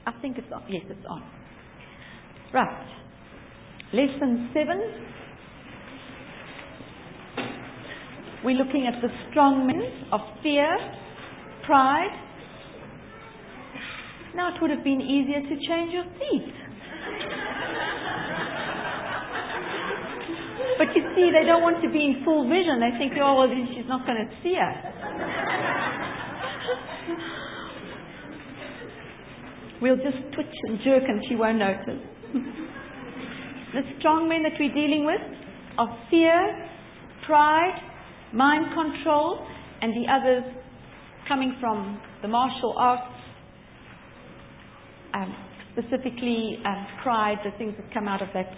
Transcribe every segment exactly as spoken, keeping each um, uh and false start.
I think it's on. Yes, it's on. Right. Lesson seven. We're looking at the strong men of fear, pride. Now it would have been easier to change your seat. But you see, they don't want to be in full vision. They think, oh, well, then she's not going to see us. We'll just twitch and jerk and she won't notice. The strong men that we're dealing with are fear, pride, mind control, and the others coming from the martial arts, um, specifically um, pride, the things that come out of that.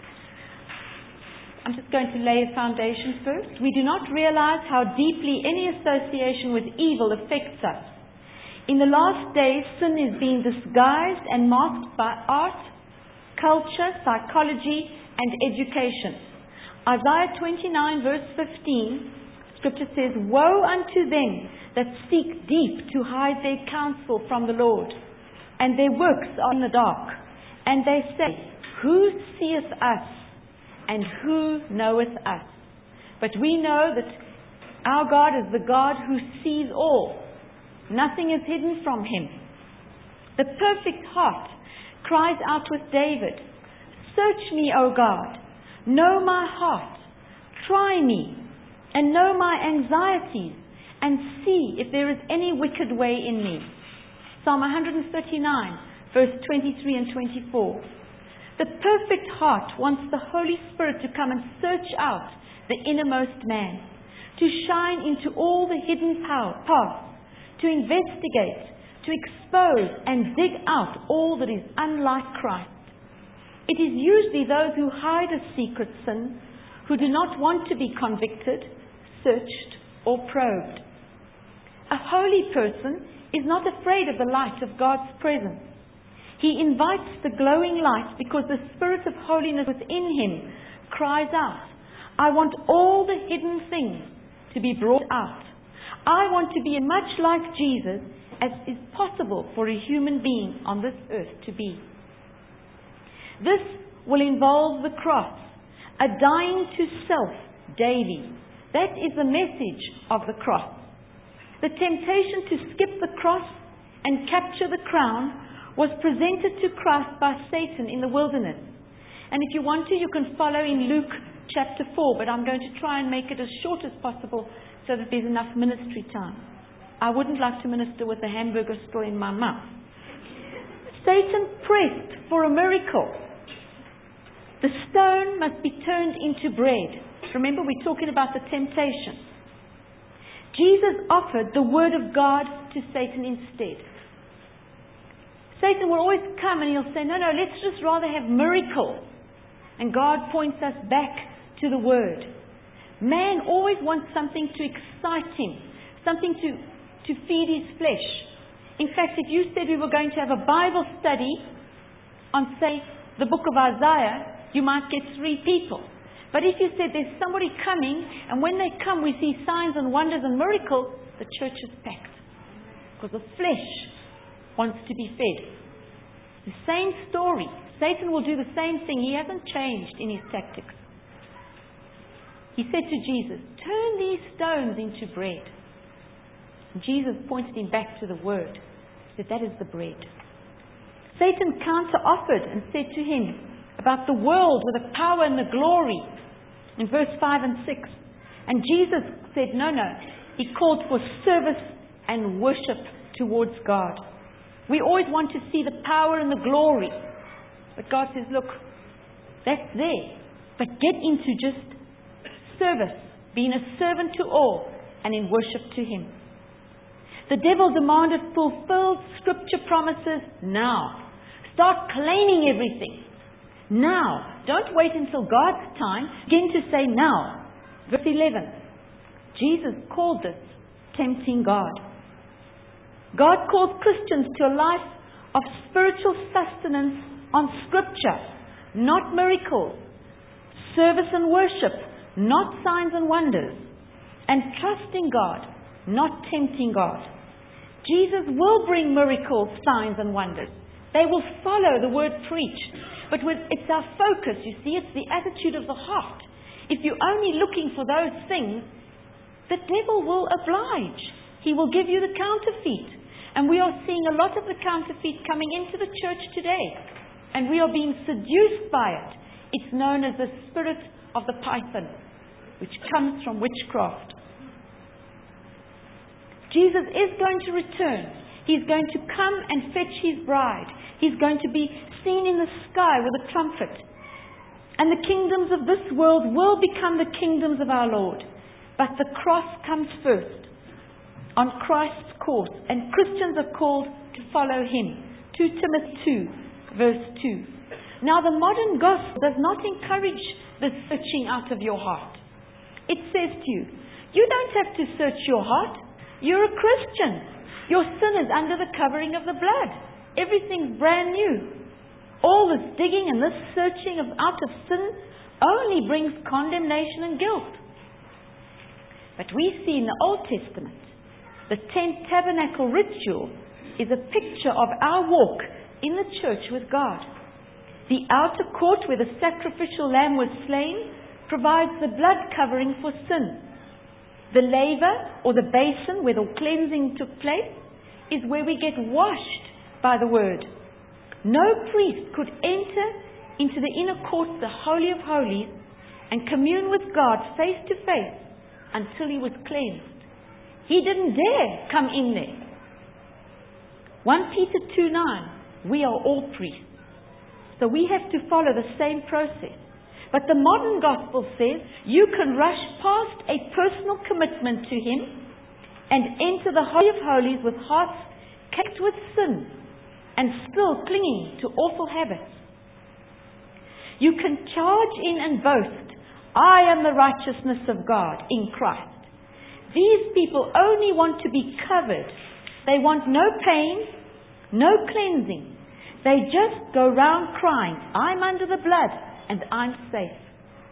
I'm just going to lay a foundation first. We do not realize how deeply any association with evil affects us. In the last days, sin is being disguised and masked by art, culture, psychology, and education. Isaiah twenty-nine verse fifteen, Scripture says, "Woe unto them that seek deep to hide their counsel from the Lord, and their works are in the dark. And they say, Who seeth us, and who knoweth us?" But we know that our God is the God who sees all. Nothing is hidden from Him. The perfect heart cries out with David, "Search me, O God, know my heart, try me, and know my anxieties, and see if there is any wicked way in me." Psalm one thirty-nine, verse twenty-three and twenty-four. The perfect heart wants the Holy Spirit to come and search out the innermost man, to shine into all the hidden power, paths, to investigate, to expose and dig out all that is unlike Christ. It is usually those who hide a secret sin, who do not want to be convicted, searched, or probed. A holy person is not afraid of the light of God's presence. He invites the glowing light because the Spirit of holiness within him cries out, "I want all the hidden things to be brought out. I want to be as much like Jesus as is possible for a human being on this earth to be." This will involve the cross, a dying to self daily. That is the message of the cross. The temptation to skip the cross and capture the crown was presented to Christ by Satan in the wilderness. And if you want to, you can follow in Luke chapter four, but I'm going to try and make it as short as possible so that there's enough ministry time. I wouldn't like to minister with a hamburger still in my mouth. Satan pressed for a miracle. The stone must be turned into bread. Remember, we're talking about the temptation. Jesus offered the Word of God to Satan instead. Satan will always come and he'll say, no, no, let's just rather have miracles. And God points us back to the Word. Man always wants something to excite him, something to, to feed his flesh. In fact, if you said we were going to have a Bible study on, say, the book of Isaiah, you might get three people. But if you said there's somebody coming, and when they come we see signs and wonders and miracles, the church is packed. Because the flesh wants to be fed. The same story. Satan will do the same thing. He hasn't changed in his tactics. He said to Jesus, "Turn these stones into bread." And Jesus pointed him back to the Word. He said, that is the bread. Satan counter-offered and said to him about the world with the power and the glory in verse five and six. And Jesus said, no, no. He called for service and worship towards God. We always want to see the power and the glory. But God says, look, that's there. But get into just service, being a servant to all, and in worship to Him. The devil demanded fulfilled Scripture promises now. Start claiming everything. Now. Don't wait until God's time. Begin to say now. Verse eleven. Jesus called this tempting God. God called Christians to a life of spiritual sustenance on Scripture, not miracles. Service and worship, not signs and wonders. And trusting God, not tempting God. Jesus will bring miracles, signs and wonders. They will follow the word preached. But when it's our focus, you see, it's the attitude of the heart. If you're only looking for those things, the devil will oblige. He will give you the counterfeit. And we are seeing a lot of the counterfeit coming into the church today. And we are being seduced by it. It's known as the spirit of the python, which comes from witchcraft. Jesus is going to return. He's going to come and fetch his bride. He's going to be seen in the sky with a trumpet. And the kingdoms of this world will become the kingdoms of our Lord. But the cross comes first, on Christ's course. And Christians are called to follow him. Second Timothy two, verse two. Now the modern gospel does not encourage the searching out of your heart. It says to you, you don't have to search your heart. You're a Christian. Your sin is under the covering of the blood. Everything's brand new. All this digging and this searching of, out of sin only brings condemnation and guilt. But we see in the Old Testament, the tent tabernacle ritual is a picture of our walk in the church with God. The outer court where the sacrificial lamb was slain provides the blood covering for sin. The laver, or the basin where the cleansing took place, is where we get washed by the word. No priest could enter into the inner court, the Holy of Holies, and commune with God face to face until he was cleansed. He didn't dare come in there. First Peter two nine, we are all priests. So we have to follow the same process. But the modern gospel says you can rush past a personal commitment to him and enter the Holy of Holies with hearts caked with sin and still clinging to awful habits. You can charge in and boast, I am the righteousness of God in Christ. These people only want to be covered. They want no pain, no cleansing. They just go round crying, I'm under the blood and I'm safe.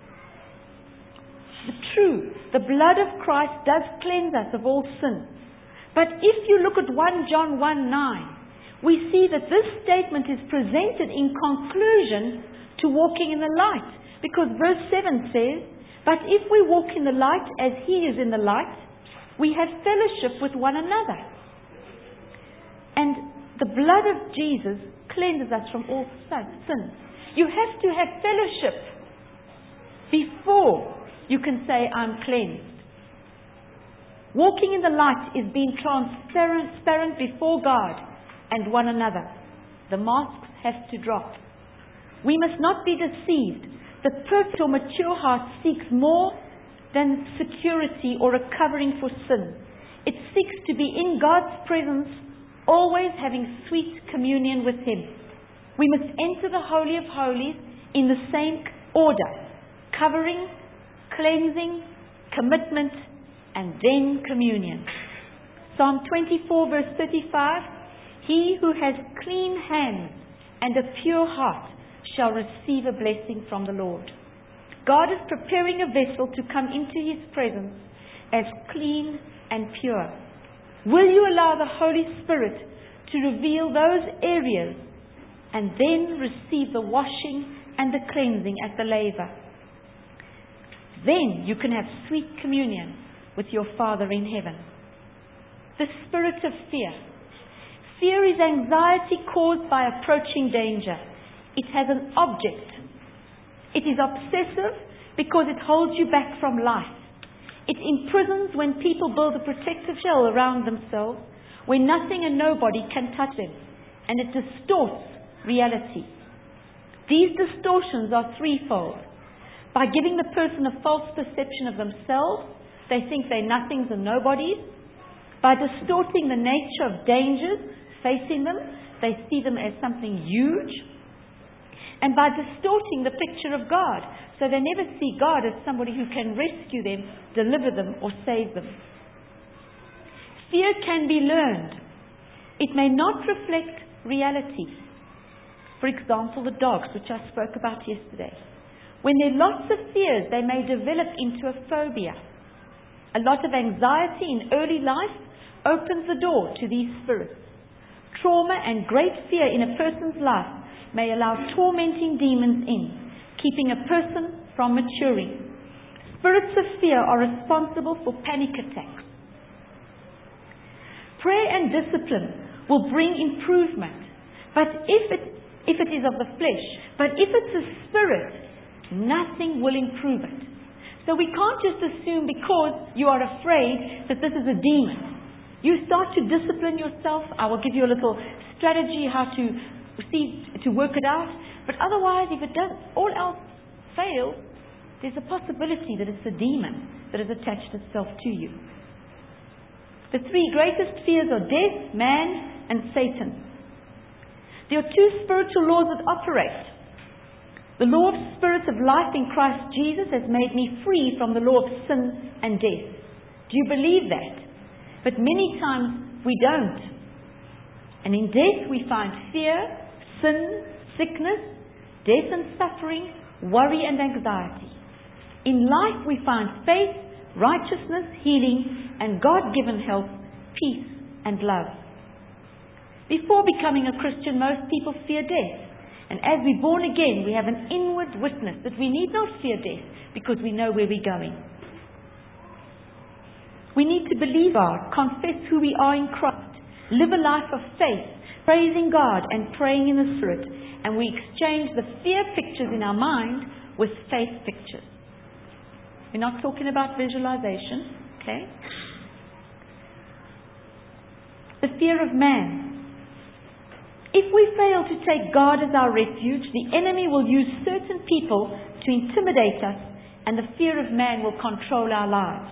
The true, the blood of Christ does cleanse us of all sin. But if you look at First John one nine, we see that this statement is presented in conclusion to walking in the light. Because verse seven says, but if we walk in the light as he is in the light, we have fellowship with one another. And the blood of Jesus cleanses us from all sins. You have to have fellowship before you can say, I'm cleansed. Walking in the light is being transparent before God and one another. The masks have to drop. We must not be deceived. The perfect or mature heart seeks more than security or a covering for sin. It seeks to be in God's presence, always having sweet communion with him. We must enter the Holy of Holies in the same order: covering, cleansing, commitment, and then communion. Psalm twenty-four verse thirty-five, he who has clean hands and a pure heart shall receive a blessing from the Lord. God is preparing a vessel to come into his presence as clean and pure. Will you allow the Holy Spirit to reveal those areas and then receive the washing and the cleansing at the laver? Then you can have sweet communion with your Father in heaven. The spirit of fear. Fear is anxiety caused by approaching danger. It has an object. It is obsessive because it holds you back from life. It imprisons when people build a protective shell around themselves where nothing and nobody can touch them. And it distorts reality. These distortions are threefold. By giving the person a false perception of themselves, they think they're nothings and nobodies. By distorting the nature of dangers facing them, they see them as something huge. And by distorting the picture of God, so they never see God as somebody who can rescue them, deliver them, or save them. Fear can be learned. It may not reflect reality. For example, the dogs, which I spoke about yesterday. When there are lots of fears, they may develop into a phobia. A lot of anxiety in early life opens the door to these spirits. trauma and great fear in a person's life may allow tormenting demons in, keeping a person from maturing. Spirits of fear are responsible for panic attacks. Prayer and discipline will bring improvement, but if it, if it is of the flesh, but if it's a spirit, nothing will improve it. So we can't just assume because you are afraid that this is a demon. You start to discipline yourself. I will give you a little strategy how to see, to work it out. But otherwise, if it does, all else fails, there's a possibility that it's a demon that has attached itself to you. The three greatest fears are death, man, and Satan. There are two spiritual laws that operate. The law of spirits of life in Christ Jesus has made me free from the law of sin and death. Do you believe that? But many times we don't. And in death we find fear, sin, sickness, death and suffering, worry and anxiety. In life we find faith, righteousness, healing, and God-given health, peace and love. Before becoming a Christian, most people fear death. And as we're born again, we have an inward witness that we need not fear death because we know where we're going. We need to believe God, confess who we are in Christ, live a life of faith, praising God and praying in the Spirit. And we exchange the fear pictures in our mind with faith pictures. We're not talking about visualization, okay? The fear of man. If we fail to take God as our refuge, the enemy will use certain people to intimidate us, and the fear of man will control our lives.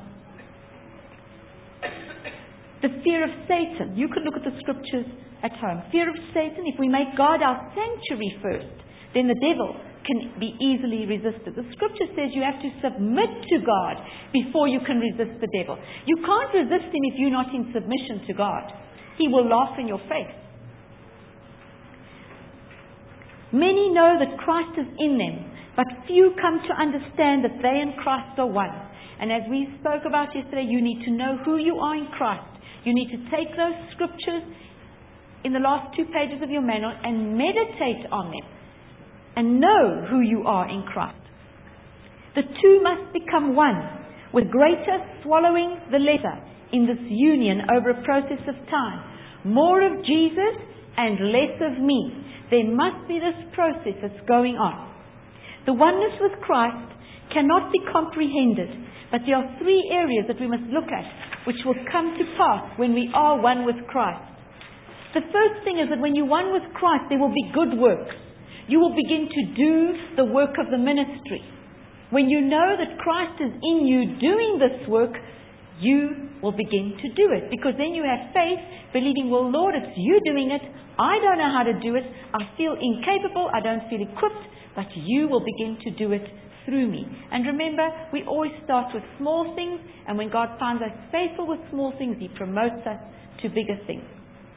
The fear of Satan. You can look at the scriptures at home. Fear of Satan, if we make God our sanctuary first, then the devil can be easily resisted. The scripture says you have to submit to God before you can resist the devil. You can't resist him if you're not in submission to God. He will laugh in your face. Many know that Christ is in them, but few come to understand that they and Christ are one. And as we spoke about yesterday, you need to know who you are in Christ. You need to take those scriptures in the last two pages of your manual and meditate on them and know who you are in Christ. The two must become one, with greater swallowing the lesser in this union over a process of time. More of Jesus and less of me. There must be this process that's going on. The oneness with Christ cannot be comprehended, but there are three areas that we must look at which will come to pass when we are one with Christ. The first thing is that when you're one with Christ, there will be good works. You will begin to do the work of the ministry. When you know that Christ is in you doing this work, you will begin to do it. Because then you have faith, believing, well, Lord, it's you doing it. I don't know how to do it. I feel incapable. I don't feel equipped. But you will begin to do it through me. And remember, we always start with small things. And when God finds us faithful with small things, He promotes us to bigger things.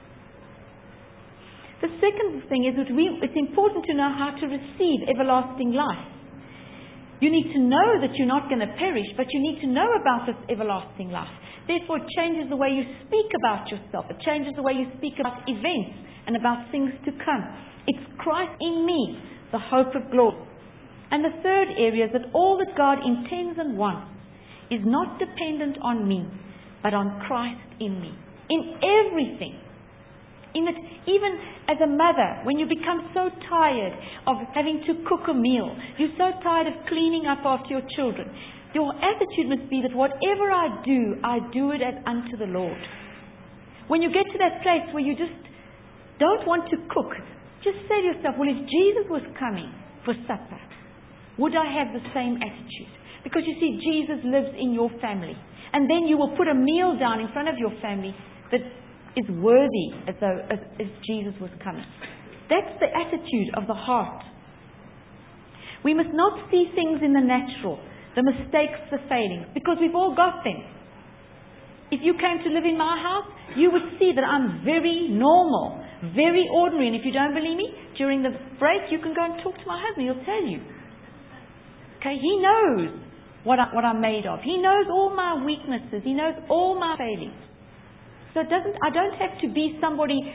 The second thing is that we, it's important to know how to receive everlasting life. You need to know that you're not going to perish, but you need to know about this everlasting life. Therefore, it changes the way you speak about yourself. It changes the way you speak about events and about things to come. It's Christ in me, the hope of glory. And the third area is that all that God intends and wants is not dependent on me, but on Christ in me. In everything. In it, even as a mother, when you become so tired of having to cook a meal, you're so tired of cleaning up after your children, your attitude must be that whatever I do, I do it as unto the Lord. When you get to that place where you just don't want to cook, just say to yourself, well, if Jesus was coming for supper, would I have the same attitude? Because you see, Jesus lives in your family. And then you will put a meal down in front of your family that is worthy as though as, as Jesus was coming. That's the attitude of the heart. We must not see things in the natural, the mistakes, the failings, because we've all got them. If you came to live in my house, you would see that I'm very normal, very ordinary. And if you don't believe me, during the break, you can go and talk to my husband. He'll tell you. Okay, he knows what, I, what I'm made of. He knows all my weaknesses. He knows all my failings. So it doesn't, I don't have to be somebody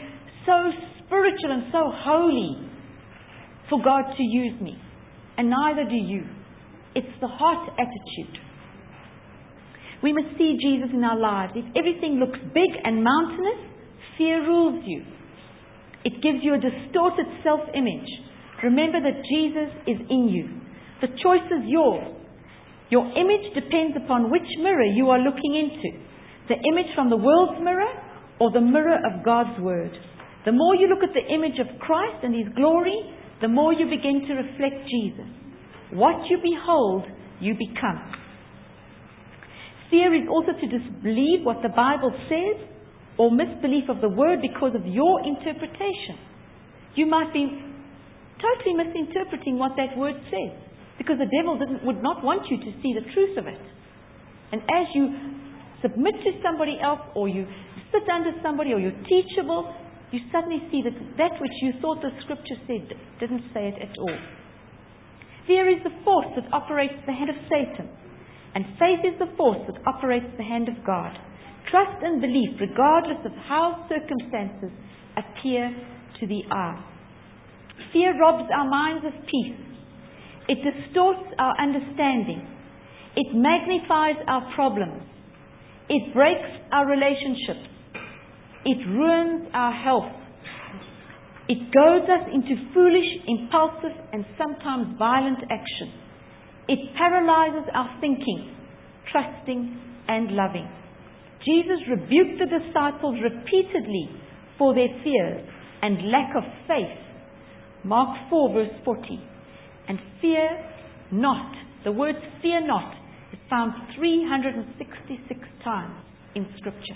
so spiritual and so holy for God to use me. And neither do you. It's the heart attitude. We must see Jesus in our lives. If everything looks big and mountainous, fear rules you. It gives you a distorted self-image. Remember that Jesus is in you. The choice is yours. Your image depends upon which mirror you are looking into. The image from the world's mirror or the mirror of God's Word. The more you look at the image of Christ and His glory, the more you begin to reflect Jesus. What you behold, you become. Fear is also to disbelieve what the Bible says or misbelief of the Word because of your interpretation. You might be totally misinterpreting what that Word says because the devil didn't, would not want you to see the truth of it. And as you submit to somebody else, or you sit under somebody, or you're teachable, you suddenly see that that which you thought the Scripture said didn't say it at all. Fear is the force that operates the hand of Satan, and faith is the force that operates the hand of God. Trust and belief, regardless of how circumstances appear to the eye. Fear robs our minds of peace. It distorts our understanding. It magnifies our problems. It breaks our relationships. It ruins our health. It goads us into foolish, impulsive, and sometimes violent action. It paralyzes our thinking, trusting, and loving. Jesus rebuked the disciples repeatedly for their fears and lack of faith. Mark four verse forty. And fear not. The word fear not is found three hundred sixty-six times in Scripture.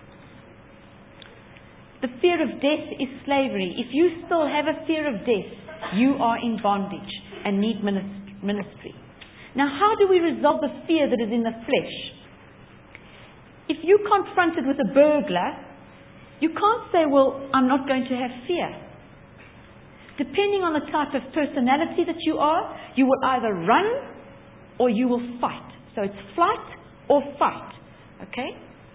The fear of death is slavery. If you still have a fear of death, you are in bondage and need ministry. Now, how do we resolve the fear that is in the flesh? If you're confronted with a burglar, you can't say, well, I'm not going to have fear. Depending on the type of personality that you are, you will either run or you will fight. So it's flight or fight. Okay?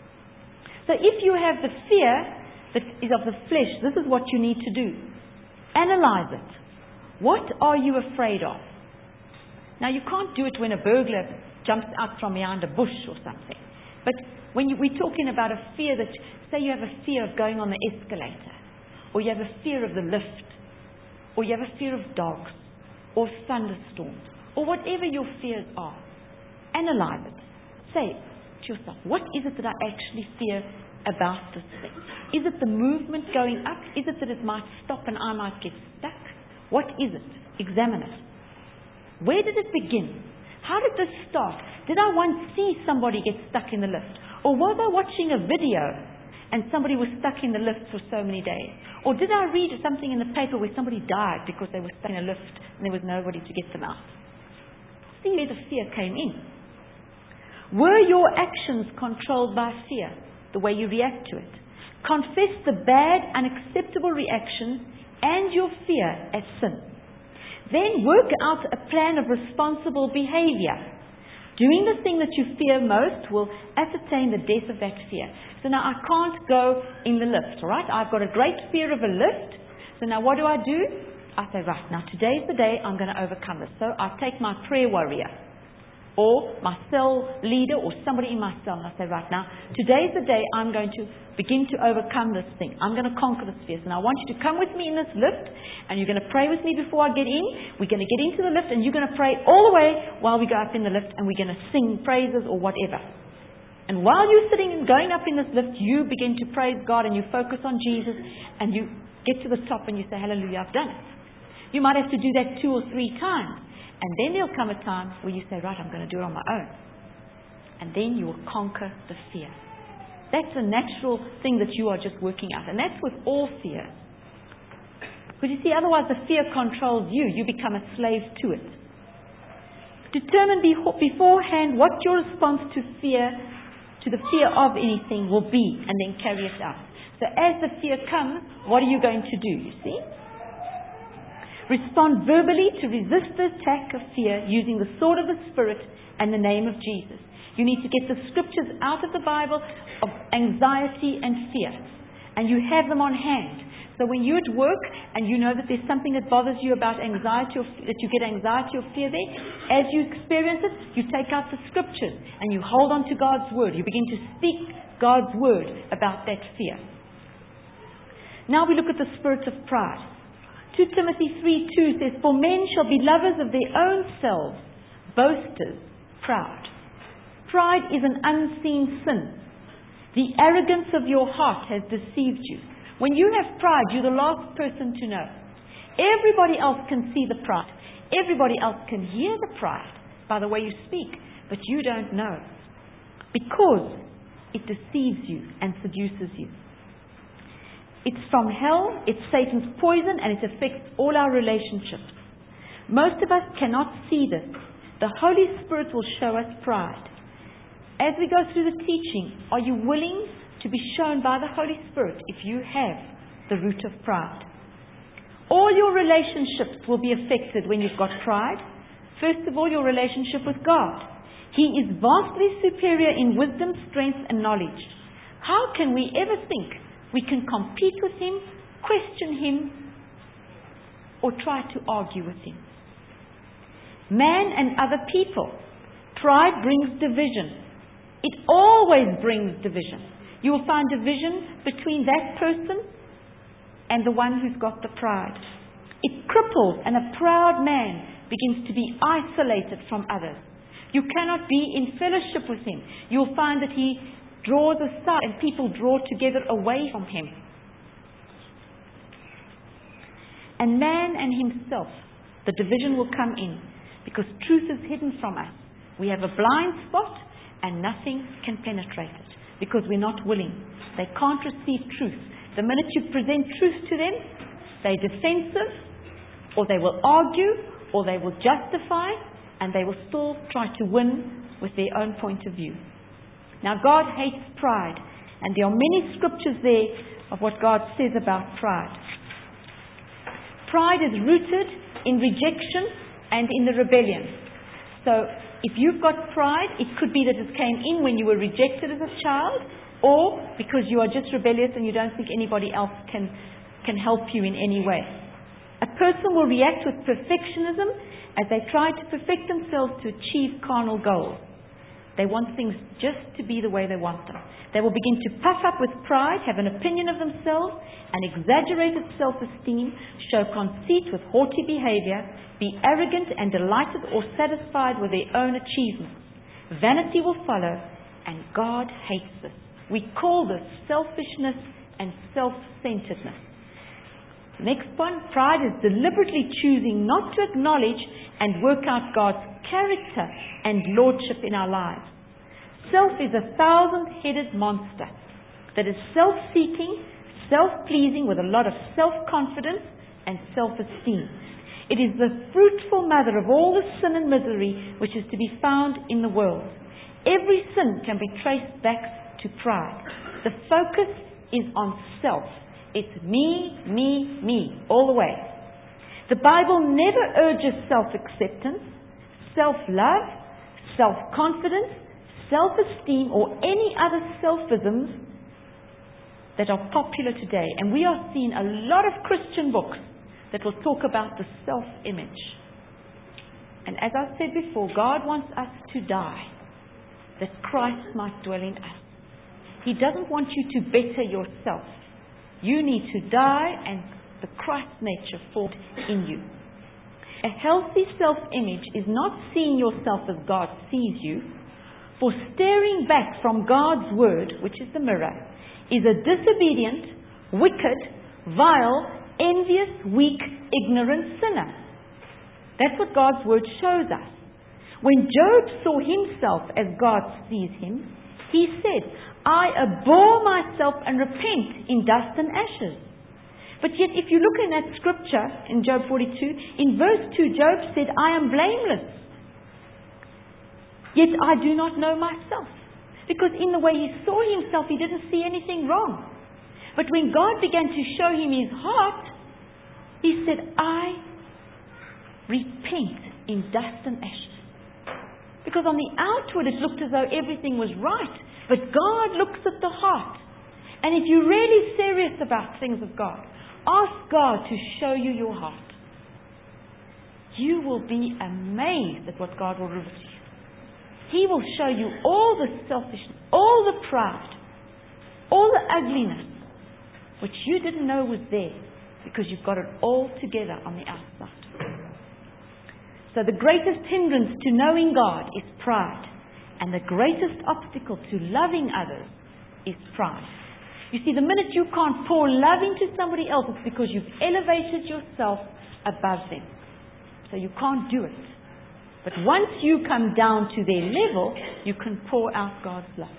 So if you have the fear that is of the flesh, this is what you need to do. Analyze it. What are you afraid of? Now, you can't do it when a burglar jumps out from behind a bush or something. But when you, we're talking about a fear that, say you have a fear of going on the escalator, or you have a fear of the lift, or you have a fear of dogs, or thunderstorms, or whatever your fears are, analyze it. Say to yourself, what is it that I actually fear about this thing? Is it the movement going up? Is it that it might stop and I might get stuck? What is it? Examine it. Where did it begin? How did this start? Did I once see somebody get stuck in the lift? Or was I watching a video and somebody was stuck in the lift for so many days? Or did I read something in the paper where somebody died because they were stuck in a lift and there was nobody to get them out? See where the fear came in. Were your actions controlled by fear, the way you react to it? Confess the bad, unacceptable reactions and your fear as sin. Then work out a plan of responsible behavior. Doing the thing that you fear most will ascertain the death of that fear. So now I can't go in the lift, all right? I've got a great fear of a lift. So now what do I do? I say, right, now today's the day I'm going to overcome this. So I take my prayer warrior or my cell leader or somebody in my cell and I say, right, now today's the day I'm going to begin to overcome this thing. I'm going to conquer this fear. And I want you to come with me in this lift and you're going to pray with me before I get in. We're going to get into the lift and you're going to pray all the way while we go up in the lift and we're going to sing praises or whatever. And while you're sitting and going up in this lift, you begin to praise God and you focus on Jesus and you get to the top and you say, hallelujah, I've done it. You might have to do that two or three times. And then there'll come a time where you say, right, I'm going to do it on my own. And then you will conquer the fear. That's a natural thing that you are just working out. And that's with all fear. Because you see, otherwise the fear controls you. You become a slave to it. Determine beforehand what your response to fear, to the fear of anything will be, and then carry it out. So as the fear comes, what are you going to do, you see? Respond verbally to resist the attack of fear using the sword of the Spirit and the name of Jesus. You need to get the scriptures out of the Bible of anxiety and fear. And you have them on hand. So when you're at work and you know that there's something that bothers you about anxiety, or that you get anxiety or fear there, as you experience it, you take out the scriptures and you hold on to God's word. You begin to speak God's word about that fear. Now we look at the spirit of pride. Second Timothy three two says, "For men shall be lovers of their own selves, boasters, proud." Pride is an unseen sin. The arrogance of your heart has deceived you. When you have pride, you're the last person to know. Everybody else can see the pride. Everybody else can hear the pride by the way you speak, but you don't know. Because it deceives you and seduces you. It's from hell, it's Satan's poison, and it affects all our relationships. Most of us cannot see this. The Holy Spirit will show us pride. As we go through the teaching, are you willing to be shown by the Holy Spirit if you have the root of pride? All your relationships will be affected when you've got pride. First of all, your relationship with God. He is vastly superior in wisdom, strength, and knowledge. How can we ever think we can compete with Him, question Him, or try to argue with Him? Man and other people. Pride brings division. It always brings division. You will find division between that person and the one who's got the pride. It cripples, and a proud man begins to be isolated from others. You cannot be in fellowship with him. You'll find that he draws aside and people draw together away from him. And man and himself, the division will come in because truth is hidden from us. We have a blind spot and nothing can penetrate it because we're not willing. They can't receive truth. The minute you present truth to them, they're defensive, or they will argue, or they will justify, and they will still try to win with their own point of view. Now, God hates pride, and there are many scriptures there of what God says about pride. Pride is rooted in rejection and in the rebellion. So, if you've got pride, it could be that it came in when you were rejected as a child, or because you are just rebellious and you don't think anybody else can, can help you in any way. A person will react with perfectionism as they try to perfect themselves to achieve carnal goals. They want things just to be the way they want them. They will begin to puff up with pride, have an opinion of themselves, an exaggerated self-esteem, show conceit with haughty behavior, be arrogant and delighted or satisfied with their own achievements. Vanity will follow, and God hates this. We call this selfishness and self-centeredness. Next one, pride is deliberately choosing not to acknowledge and work out God's character and lordship in our lives. Self is a thousand-headed monster that is self-seeking, self-pleasing with a lot of self-confidence and self-esteem. It is the fruitful mother of all the sin and misery which is to be found in the world. Every sin can be traced back to pride. The focus is on self. It's me, me, me, all the way. The Bible never urges self-acceptance, self-love, self-confidence, self-esteem, or any other selfisms that are popular today. And we are seeing a lot of Christian books that will talk about the self-image. And as I said before, God wants us to die, that Christ might dwell in us. He doesn't want you to better yourself. You need to die and the Christ nature formed in you. A healthy self-image is not seeing yourself as God sees you, for staring back from God's word, which is the mirror, is a disobedient, wicked, vile, envious, weak, ignorant sinner. That's what God's word shows us. When Job saw himself as God sees him, he said, I abhor myself and repent in dust and ashes. But yet if you look in that scripture in Job forty-two, in verse two, Job said, I am blameless. Yet I do not know myself. Because in the way he saw himself, he didn't see anything wrong. But when God began to show him his heart, he said, I repent in dust and ashes. Because on the outward it looked as though everything was right. But God looks at the heart. And if you're really serious about things of God, Ask God to show you your heart. You will be amazed at what God will reveal to you. He will show you all the selfishness, all the pride, all the ugliness, which you didn't know was there, because you've got it all together on the outside. So the greatest hindrance to knowing God is pride. And the greatest obstacle to loving others is pride. You see, the minute you can't pour love into somebody else, it's because you've elevated yourself above them. So you can't do it. But once you come down to their level, you can pour out God's love.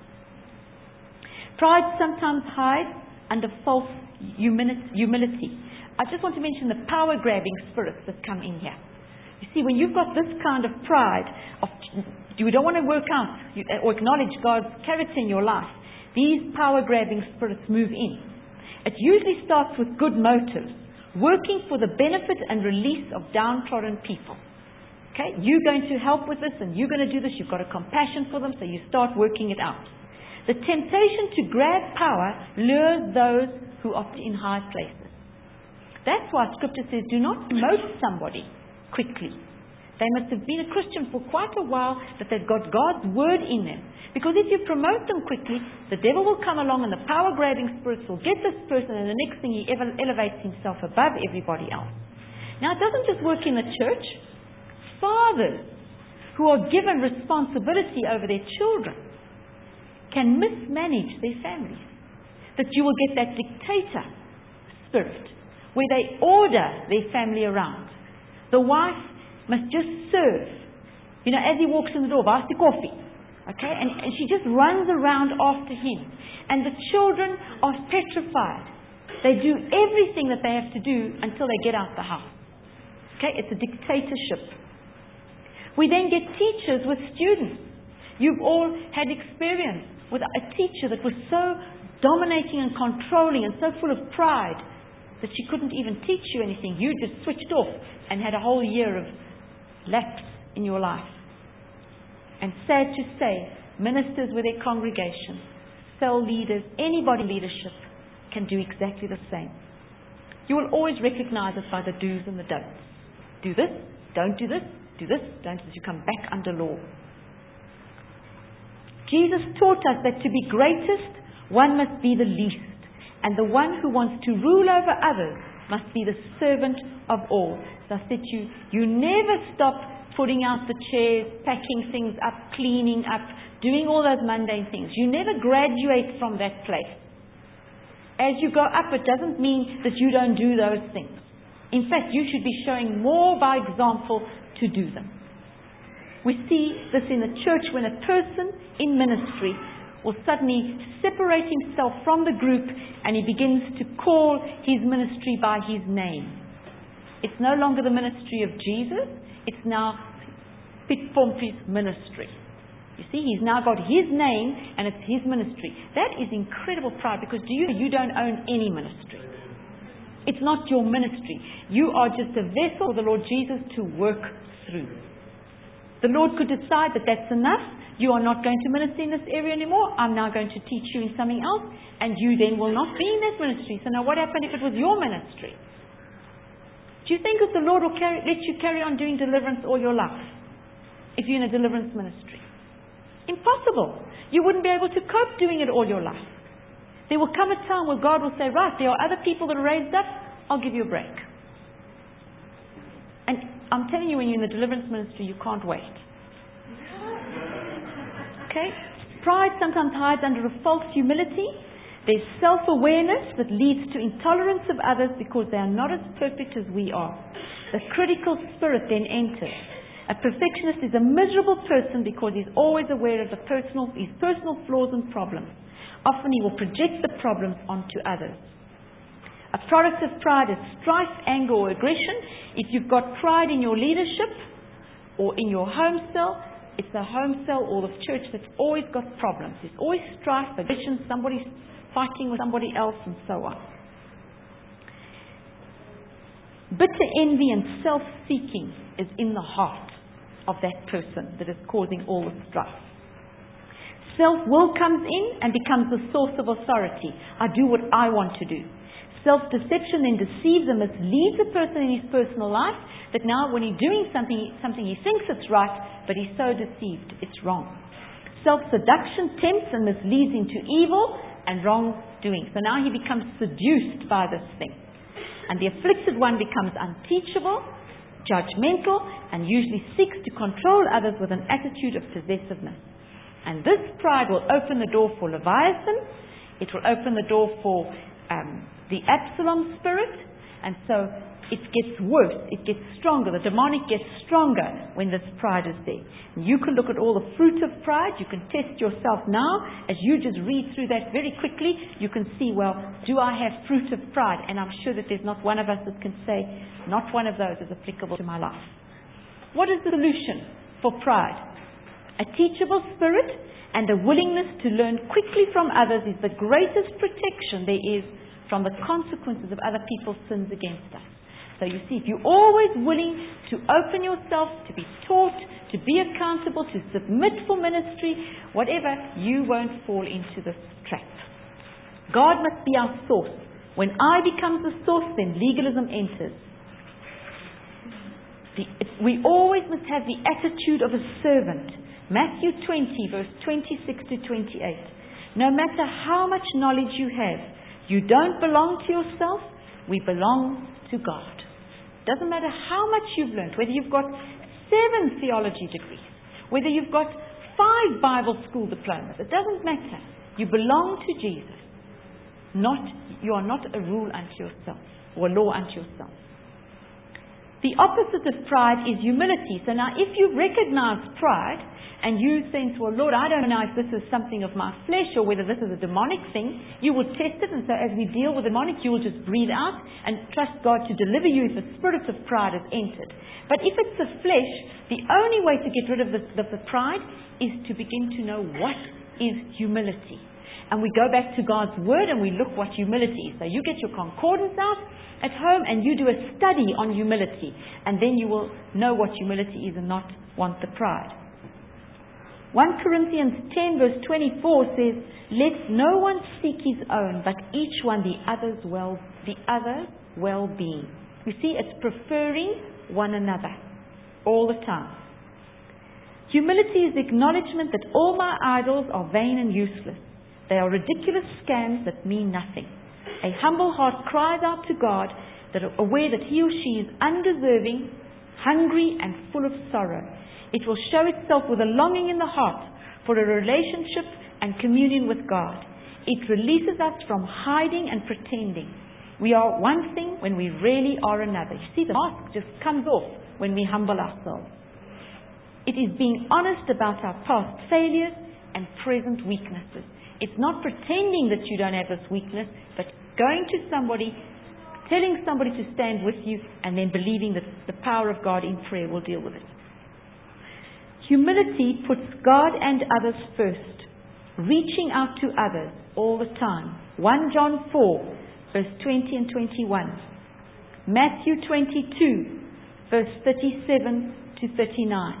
Pride sometimes hides under false humility. I just want to mention the power-grabbing spirits that come in here. You see, when you've got this kind of pride, of you don't want to work out or acknowledge God's character in your life, these power-grabbing spirits move in. It usually starts with good motives, working for the benefit and release of downtrodden people. Okay, you're going to help with this and you're going to do this. You've got a compassion for them, so you start working it out. The temptation to grab power lures those who opt in high places. That's why Scripture says, do not promote somebody quickly. They must have been a Christian for quite a while, that they've got God's word in them. Because if you promote them quickly, the devil will come along and the power-grabbing spirits will get this person, and the next thing he ever elevates himself above everybody else. Now, it doesn't just work in the church. Fathers who are given responsibility over their children can mismanage their families. That you will get that dictator spirit where they order their family around. The wife must just serve. You know, as he walks in the door, buys the coffee. Okay? And, and she just runs around after him. And the children are petrified. They do everything that they have to do until they get out the house. Okay? It's a dictatorship. We then get teachers with students. You've all had experience with a teacher that was so dominating and controlling and so full of pride that she couldn't even teach you anything. You just switched off and had a whole year of lapse in your life. And sad to say, ministers with their congregation, cell leaders, anybody in leadership can do exactly the same. You will always recognize it by the do's and the don'ts. Do this, don't do this, do this, don't do this. You come back under law. Jesus taught us that to be greatest, one must be the least. And the one who wants to rule over others must be the servant of all. So I said to you, you never stop putting out the chairs, packing things up, cleaning up, doing all those mundane things. You never graduate from that place. As you go up, it doesn't mean that you don't do those things. In fact, you should be showing more by example to do them. We see this in the church when a person in ministry will suddenly separate himself from the group and he begins to call his ministry by his name. It's no longer the ministry of Jesus, it's now Piet Pompey's ministry. You see, he's now got his name and it's his ministry. That is incredible pride, because do you you don't own any ministry. It's not your ministry. You are just a vessel for the Lord Jesus to work through. The Lord could decide that that's enough. You are not going to minister in this area anymore. I'm now going to teach you in something else, and you then will not be in that ministry. So now what happened if it was your ministry? Do you think that the Lord will carry, let you carry on doing deliverance all your life if you're in a deliverance ministry? Impossible. You wouldn't be able to cope doing it all your life. There will come a time where God will say, right, there are other people that are raised up, I'll give you a break. And I'm telling you, when you're in the deliverance ministry, you can't wait. Okay? Pride sometimes hides under a false humility. There's self-awareness that leads to intolerance of others because they are not as perfect as we are. The critical spirit then enters. A perfectionist is a miserable person because he's always aware of the personal, his personal flaws and problems. Often he will project the problems onto others. A product of pride is strife, anger, or aggression. If you've got pride in your leadership or in your home cell, it's the home cell or the church that's always got problems. There's always strife, aggression, somebody's fighting with somebody else, and so on. Bitter envy and self-seeking is in the heart of that person that is causing all the strife. Self-will comes in and becomes the source of authority. I do what I want to do. Self-deception then deceives and misleads a person in his personal life that now when he's doing something, something he thinks it's right, but he's so deceived, it's wrong. Self-seduction tempts and misleads into evil and wrongdoing. So now he becomes seduced by this thing. And the afflicted one becomes unteachable, judgmental, and usually seeks to control others with an attitude of possessiveness. And this pride will open the door for Leviathan. It will open the door for um, the Absalom spirit. And so it gets worse. It gets stronger. The demonic gets stronger when this pride is there. And you can look at all the fruit of pride. You can test yourself now. As you just read through that very quickly, you can see, well, do I have fruit of pride? And I'm sure that there's not one of us that can say, not one of those is applicable to my life. What is the solution for pride? A teachable spirit and a willingness to learn quickly from others is the greatest protection there is from the consequences of other people's sins against us. So you see, if you're always willing to open yourself, to be taught, to be accountable, to submit for ministry, whatever, you won't fall into this trap. God must be our source. When I become the source, then legalism enters. The, it, we always must have the attitude of a servant. Matthew twenty, verse twenty-six to twenty-eight. No matter how much knowledge you have, you don't belong to yourself, we belong to God. Doesn't matter how much you've learned, whether you've got seven theology degrees, whether you've got five Bible school diplomas, it doesn't matter. You belong to Jesus. Not, you are not a rule unto yourself, or a law unto yourself. The opposite of pride is humility. So now if you recognize pride, and you think, well, Lord, I don't know if this is something of my flesh or whether this is a demonic thing, you will test it. And so as we deal with demonic, you will just breathe out and trust God to deliver you if the spirit of pride has entered. But if it's the flesh, the only way to get rid of the, the, the pride is to begin to know what is humility. And we go back to God's Word and we look what humility is. So you get your concordance out at home and you do a study on humility. And then you will know what humility is and not want the pride. First Corinthians ten verse twenty-four says, let no one seek his own, but each one the other's well, the other's well-being. You see, it's preferring one another all the time. Humility is the acknowledgement that all my idols are vain and useless. They are ridiculous scams that mean nothing. A humble heart cries out to God, that aware that he or she is undeserving, hungry, and full of sorrow. It will show itself with a longing in the heart for a relationship and communion with God. It releases us from hiding and pretending. We are one thing when we really are another. You see, the mask just comes off when we humble ourselves. It is being honest about our past failures and present weaknesses. It's not pretending that you don't have this weakness, but going to somebody, telling somebody to stand with you, and then believing that the power of God in prayer will deal with it. Humility puts God and others first, reaching out to others all the time. First John four, verse twenty and twenty-one. Matthew twenty-two, verse thirty-seven to thirty-nine.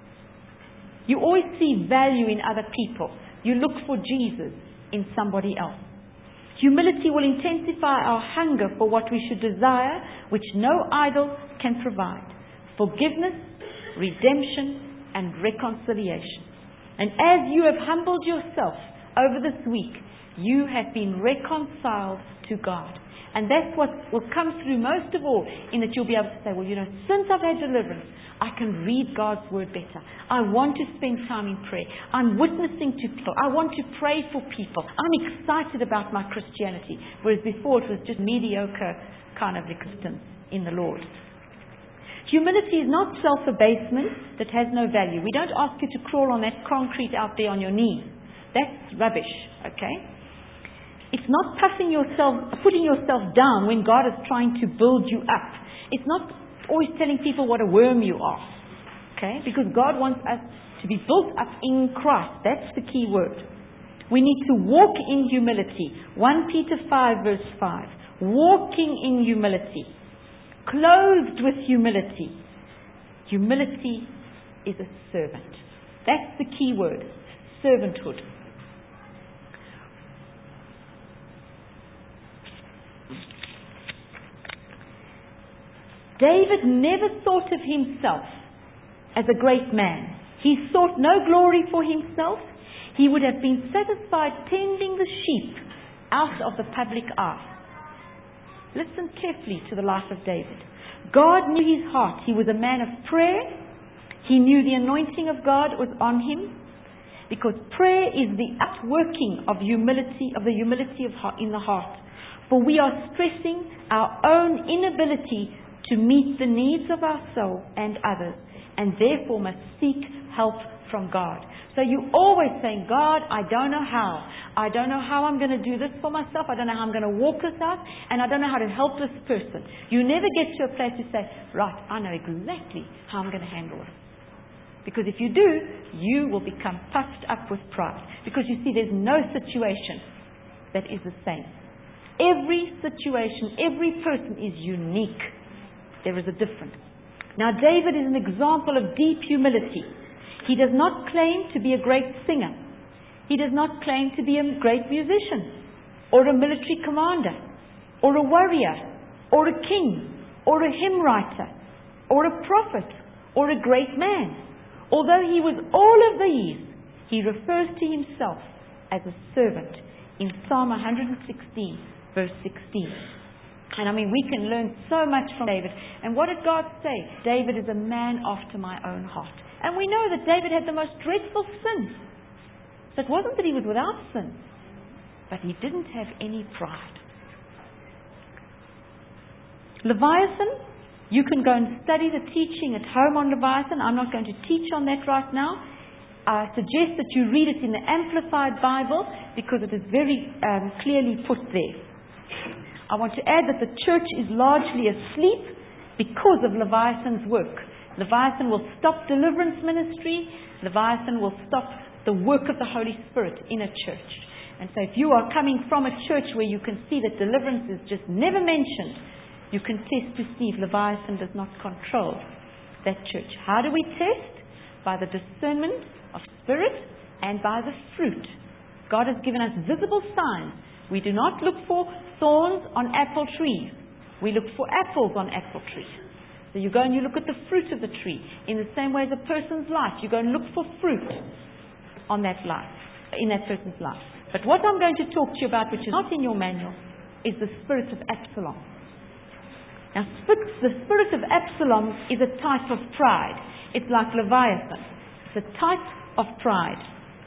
You always see value in other people. You look for Jesus in somebody else. Humility will intensify our hunger for what we should desire, which no idol can provide. Forgiveness, redemption, and reconciliation. And as you have humbled yourself over this week, you have been reconciled to God. And that's what will come through most of all, in that you'll be able to say, well, you know, since I've had deliverance, I can read God's Word better. I want to spend time in prayer. I'm witnessing to people. I want to pray for people. I'm excited about my Christianity, whereas before it was just mediocre kind of existence in the Lord. Humility is not self-abasement that has no value. We don't ask you to crawl on that concrete out there on your knees. That's rubbish, okay? It's not puffing yourself, putting yourself down when God is trying to build you up. It's not always telling people what a worm you are, okay? Because God wants us to be built up in Christ. That's the key word. We need to walk in humility. First Peter five verse five. Walking in humility. Clothed with humility. Humility is a servant. That's the key word. Servanthood. David never thought of himself as a great man. He sought no glory for himself. He would have been satisfied tending the sheep out of the public eye. Listen carefully to the life of David. God knew his heart. He was a man of prayer. He knew the anointing of God was on him, because prayer is the outworking of humility, of the humility of heart, in the heart. For we are stressing our own inability to meet the needs of our soul and others, and therefore must seek help from God. So you're always saying, God, I don't know how. I don't know how I'm going to do this for myself. I don't know how I'm going to walk this out. And I don't know how to help this person. You never get to a place to say, right, I know exactly how I'm going to handle it. Because if you do, you will become puffed up with pride. Because you see, there's no situation that is the same. Every situation, every person is unique. There is a difference. Now, David is an example of deep humility. He does not claim to be a great singer. He does not claim to be a great musician, or a military commander, or a warrior, or a king, or a hymn writer, or a prophet, or a great man. Although he was all of these, he refers to himself as a servant in Psalm one sixteen, verse sixteen. And I mean, we can learn so much from David. And what did God say? David is a man after my own heart. And we know that David had the most dreadful sin. So it wasn't that he was without sin, but he didn't have any pride. Leviathan, you can go and study the teaching at home on Leviathan. I'm not going to teach on that right now. I suggest that you read it in the Amplified Bible, because it is very um, clearly put there. I want to add that the church is largely asleep because of Leviathan's work. Leviathan will stop deliverance ministry. Leviathan will stop the work of the Holy Spirit in a church. And so if you are coming from a church where you can see that deliverance is just never mentioned, you can test to see if Leviathan does not control that church. How do we test? By the discernment of spirit and by the fruit. God has given us visible signs. We do not look for thorns on apple trees. We look for apples on apple trees. So you go and you look at the fruit of the tree. In the same way as a person's life, you go and look for fruit on that life, in that person's life. But what I'm going to talk to you about, which is not in your manual, is the spirit of Absalom. Now, the spirit of Absalom is a type of pride. It's like Leviathan. It's a type of pride.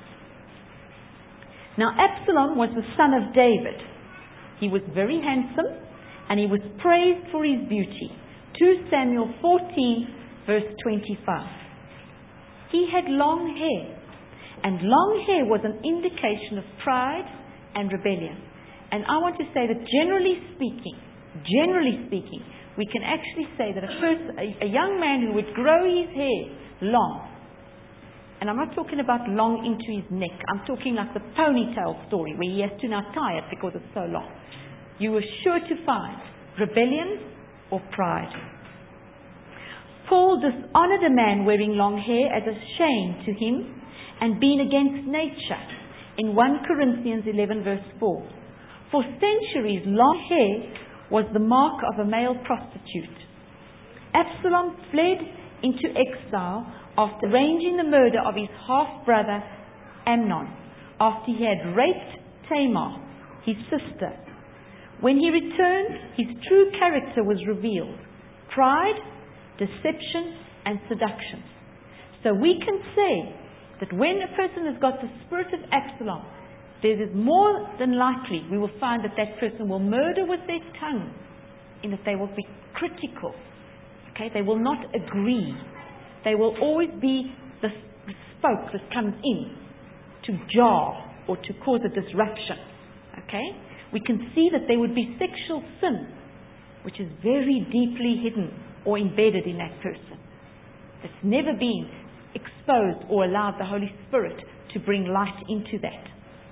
Now, Absalom was the son of David. He was very handsome, and he was praised for his beauty. Second Samuel fourteen, verse twenty-five. He had long hair, and long hair was an indication of pride and rebellion. And I want to say that generally speaking, generally speaking, we can actually say that a, person, a, a young man who would grow his hair long, and I'm not talking about long into his neck, I'm talking like the ponytail story where he has to now tie it because it's so long. You were sure to find rebellion or pride. Paul dishonored a man wearing long hair as a shame to him and being against nature in First Corinthians eleven, verse four. For centuries, long hair was the mark of a male prostitute. Absalom fled into exile after arranging the murder of his half-brother Amnon, after he had raped Tamar, his sister. When he returned, his true character was revealed: pride, deception, and seduction. So we can say that when a person has got the spirit of Absalom, there is more than likely we will find that that person will murder with their tongue, in that they will be critical. Okay, they will not agree. They will always be the spoke that comes in to jar or to cause a disruption. Okay, we can see that there would be sexual sin, which is very deeply hidden or embedded in that person. It's never been exposed or allowed the Holy Spirit to bring light into that.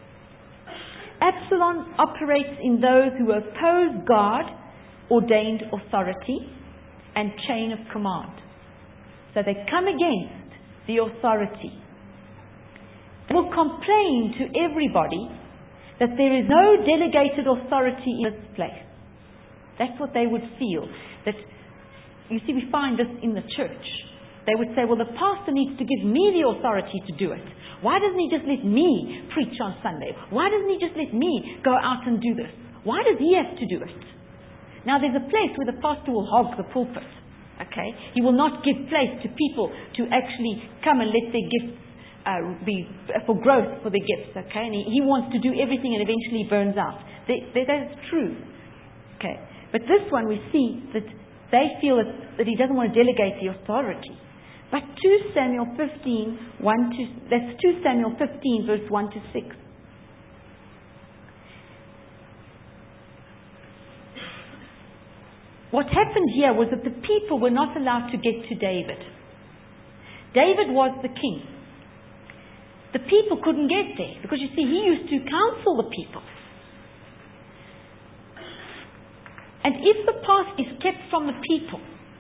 Absalom operates in those who oppose God, ordained authority, and chain of command. So they come against the authority. They will complain to everybody that there is no delegated authority in this place. That's what they would feel. That you see, we find this in the church. They would say, well, the pastor needs to give me the authority to do it. Why doesn't he just let me preach on Sunday? Why doesn't he just let me go out and do this? Why does he have to do it? Now, there's a place where the pastor will hog the pulpit. Okay? He will not give place to people to actually come and let their gifts uh, be uh, for growth for their gifts. Okay? And he, he wants to do everything and eventually burns out. They, they, that's true. Okay? But this one we see that they feel that, that he doesn't want to delegate the authority. But two Samuel fifteen, one to, that's two Samuel fifteen, verse one to six. What happened here was that the people were not allowed to get to David. David was the king. The people couldn't get there because, you see, he used to counsel the people. And if the past is kept from the people,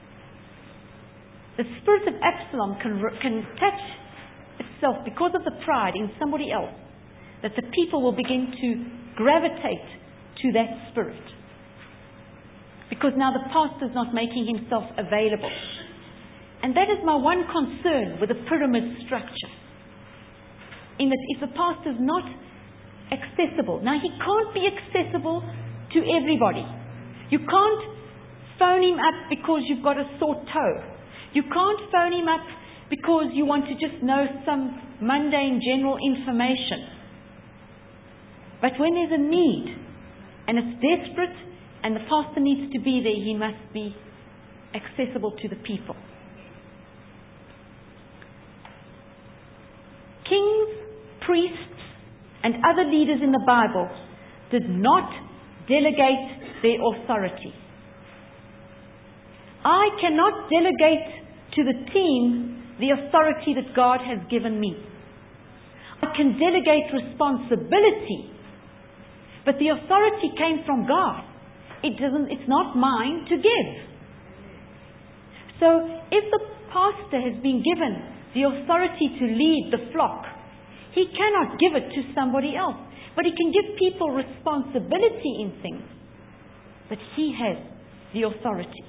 the spirit of Absalom can, can attach itself because of the pride in somebody else, that the people will begin to gravitate to that spirit. Because now the pastor is not making himself available. And that is my one concern with the pyramid structure. In that if the pastor is not accessible, now he can't be accessible to everybody. You can't phone him up because you've got a sore toe. You can't phone him up because you want to just know some mundane general information. But when there's a need, and it's desperate, and the pastor needs to be there, he must be accessible to the people. Kings, priests, and other leaders in the Bible did not delegate their authority. I cannot delegate to the team the authority that God has given me. I can delegate responsibility, but the authority came from God. It doesn't, it's not mine to give. So if the pastor has been given the authority to lead the flock, he cannot give it to somebody else. But he can give people responsibility in things. But he has the authority.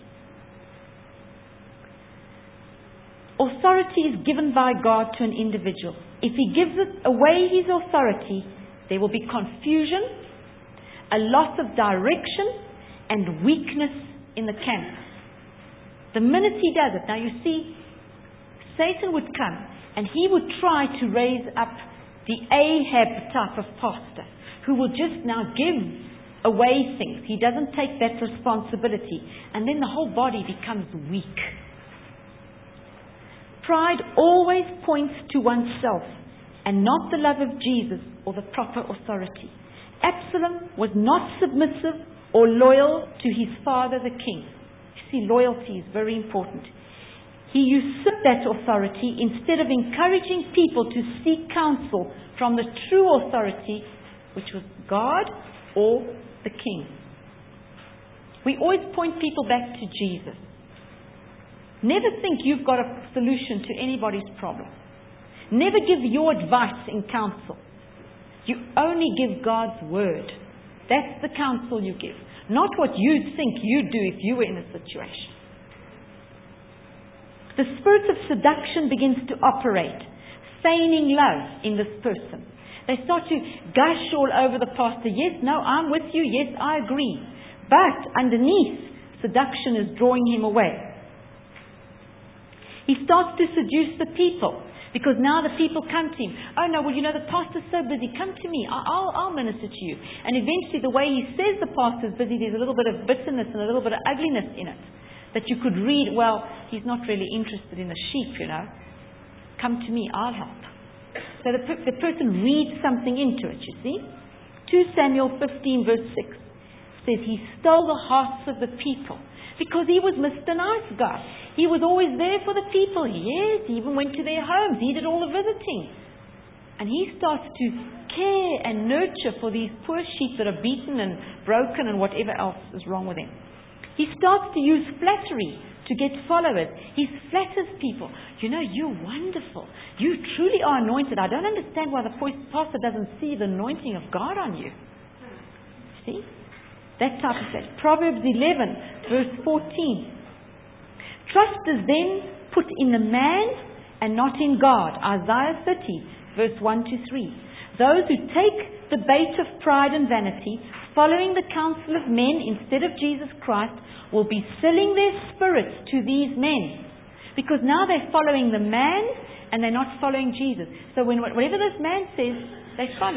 Authority is given by God to an individual. If he gives it away his authority, there will be confusion, a loss of direction, and weakness in the camp. The minute he does it, now you see, Satan would come and he would try to raise up the Ahab type of pastor who will just now give away things. He doesn't take that responsibility, and then the whole body becomes weak. Pride always points to oneself and not the love of Jesus or the proper authority. Absalom was not submissive or loyal to his father the king. You see, loyalty is very important. He usurped that authority instead of encouraging people to seek counsel from the true authority, which was God or the king. We always point people back to Jesus. Never think you've got a solution to anybody's problem. Never give your advice in counsel. You only give God's word. That's the counsel you give. Not what you'd think you'd do if you were in a situation. The spirit of seduction begins to operate, feigning love in this person. They start to gush all over the pastor. Yes, no, I'm with you. Yes, I agree. But underneath, seduction is drawing him away. He starts to seduce the people because now the people come to him. Oh no, well you know the pastor's so busy. Come to me. I'll, I'll minister to you. And eventually the way he says the pastor's busy, there's a little bit of bitterness and a little bit of ugliness in it. That you could read, well, he's not really interested in the sheep, you know. Come to me, I'll help. So the, the person reads something into it, you see. Second Samuel fifteen verse six says he stole the hearts of the people because he was Mister Nice Guy. He was always there for the people. Yes, he even went to their homes. He did all the visiting. And he starts to care and nurture for these poor sheep that are beaten and broken and whatever else is wrong with them. He starts to use flattery to get followers. He flatters people. You know, you're wonderful. You truly are anointed. I don't understand why the pastor doesn't see the anointing of God on you. See? That type of thing. Proverbs eleven, verse fourteen. Trust is then put in the man and not in God. Isaiah thirty, verse one to three. Those who take the bait of pride and vanity, following the counsel of men instead of Jesus Christ, will be selling their spirits to these men. Because now they're following the man and they're not following Jesus. So when whatever this man says, they follow.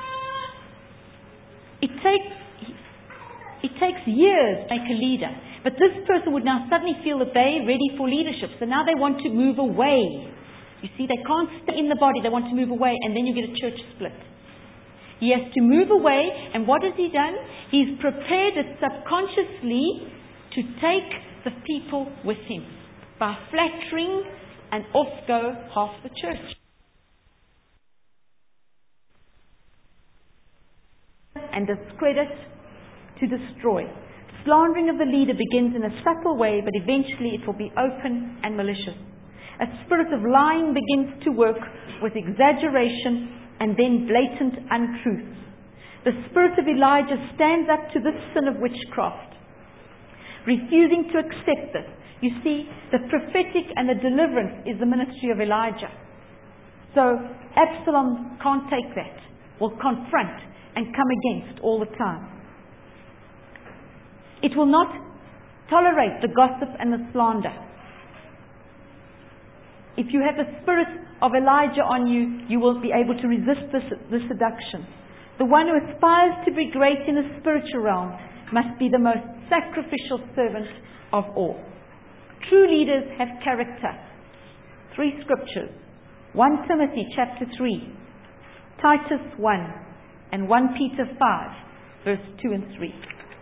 It takes it takes years to make a leader. But this person would now suddenly feel that they're ready for leadership. So now they want to move away. You see, they can't stay in the body. They want to move away. And then you get a church split. He has to move away. And what has he done? He's prepared it subconsciously to take the people with him by flattering, and off go half the church. And discredit to destroy. Slandering of the leader begins in a subtle way, but eventually it will be open and malicious. A spirit of lying begins to work with exaggeration and then blatant untruths. The spirit of Elijah stands up to this sin of witchcraft, refusing to accept it. You see, the prophetic and the deliverance is the ministry of Elijah. So Absalom can't take that, will confront and come against all the time. It will not tolerate the gossip and the slander. If you have the spirit of Elijah on you, you will be able to resist this, this seduction. The one who aspires to be great in the spiritual realm must be the most sacrificial servant of all. True leaders have character. Three scriptures. First Timothy chapter three, Titus one, and First Peter five, verse two and three.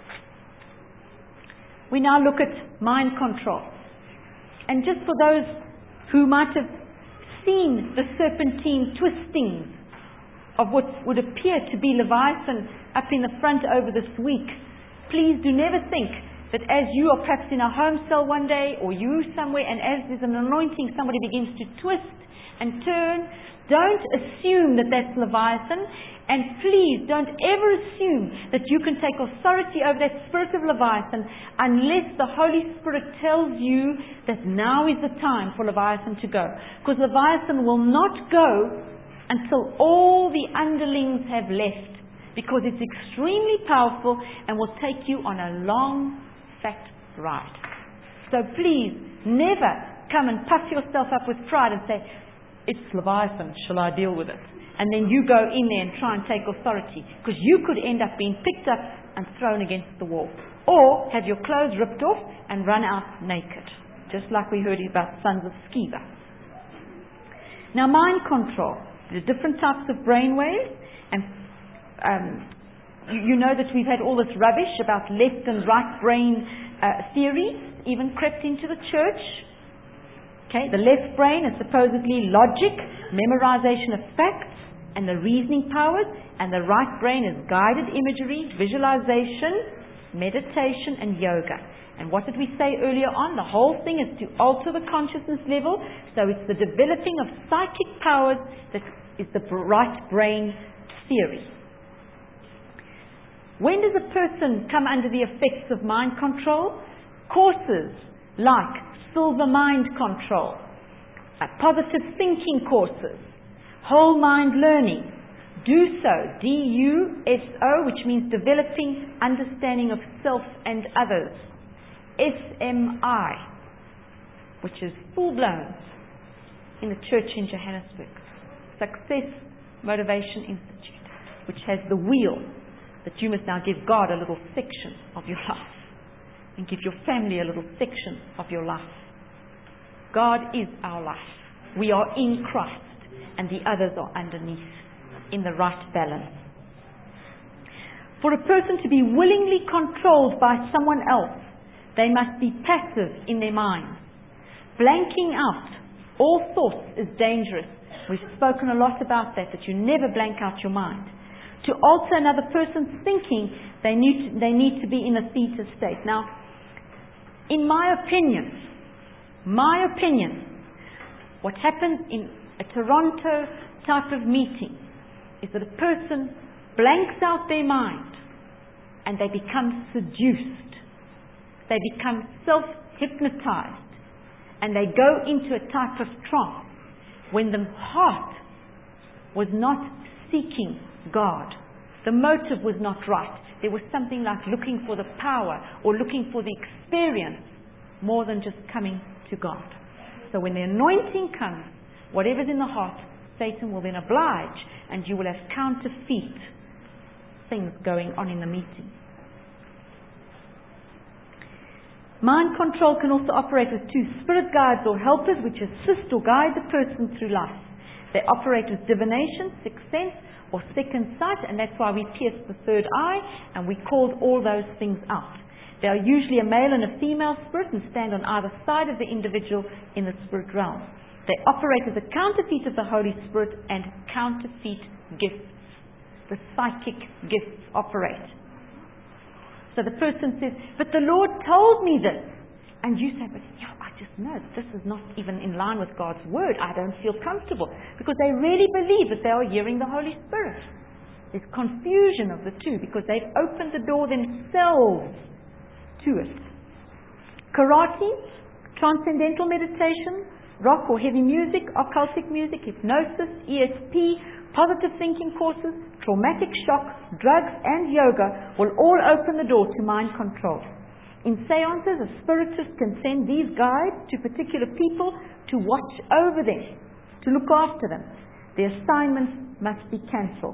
We now look at mind control. And just for those who might have seen the serpentine twistings of what would appear to be Leviathan up in the front over this week, please do never think that as you are perhaps in a home cell one day, or you somewhere, and as there's an anointing, somebody begins to twist and turn, don't assume that that's Leviathan, and please don't ever assume that you can take authority over that spirit of Leviathan unless the Holy Spirit tells you that now is the time for Leviathan to go. Because Leviathan will not go until all the underlings have left, because it's extremely powerful and will take you on a long fat ride. So please, never come and puff yourself up with pride and say, it's Leviathan, shall I deal with it? And then you go in there and try and take authority, because you could end up being picked up and thrown against the wall. Or have your clothes ripped off and run out naked, just like we heard about sons of Sceva. Now, mind control. There are different types of brainwaves, and um, You know that we've had all this rubbish about left and right brain uh, theories even crept into the church. Okay, the left brain is supposedly logic, memorization of facts, and the reasoning powers, and the right brain is guided imagery, visualization, meditation, and yoga. And what did we say earlier on? The whole thing is to alter the consciousness level, so it's the developing of psychic powers that is the right brain theory. When does a person come under the effects of mind control? Courses like Silver Mind Control, uh, positive thinking courses, whole mind learning, D U S O, D U S O, which means developing understanding of self and others, S M I, which is full blown in the church in Johannesburg, Success Motivation Institute, which has the wheel that you must now give God a little section of your life, and give your family a little section of your life. God is our life. We are in Christ, and the others are underneath, in the right balance. For a person to be willingly controlled by someone else, they must be passive in their minds. Blanking out all thoughts is dangerous. We've spoken a lot about that, that you never blank out your mind. To alter another person's thinking, they need to, they need to be in a theta state. Now, in my opinion, my opinion, what happens in a Toronto type of meeting is that a person blanks out their mind and they become seduced. They become self-hypnotized and they go into a type of trance when the heart was not seeking God. The motive was not right. There was something like looking for the power or looking for the experience more than just coming to God. So when the anointing comes, whatever's in the heart, Satan will then oblige, and you will have counterfeit things going on in the meeting. Mind control can also operate with two spirit guides or helpers which assist or guide the person through life. They operate with divination, sixth sense, or second sight, and that's why we pierce the third eye, and we called all those things out. They are usually a male and a female spirit and stand on either side of the individual in the spirit realm. They operate as a counterfeit of the Holy Spirit and counterfeit gifts. The psychic gifts operate. So the person says, but the Lord told me this. And you say, but yeah, I just know this is not even in line with God's word. I don't feel comfortable. Because they really believe that they are hearing the Holy Spirit. There's confusion of the two because they've opened the door themselves to it. Karate, transcendental meditation, rock or heavy music, occultic music, hypnosis, E S P, positive thinking courses, traumatic shock, drugs and yoga will all open the door to mind control. In seances, a spiritist can send these guides to particular people to watch over them, to look after them. The assignments must be cancelled.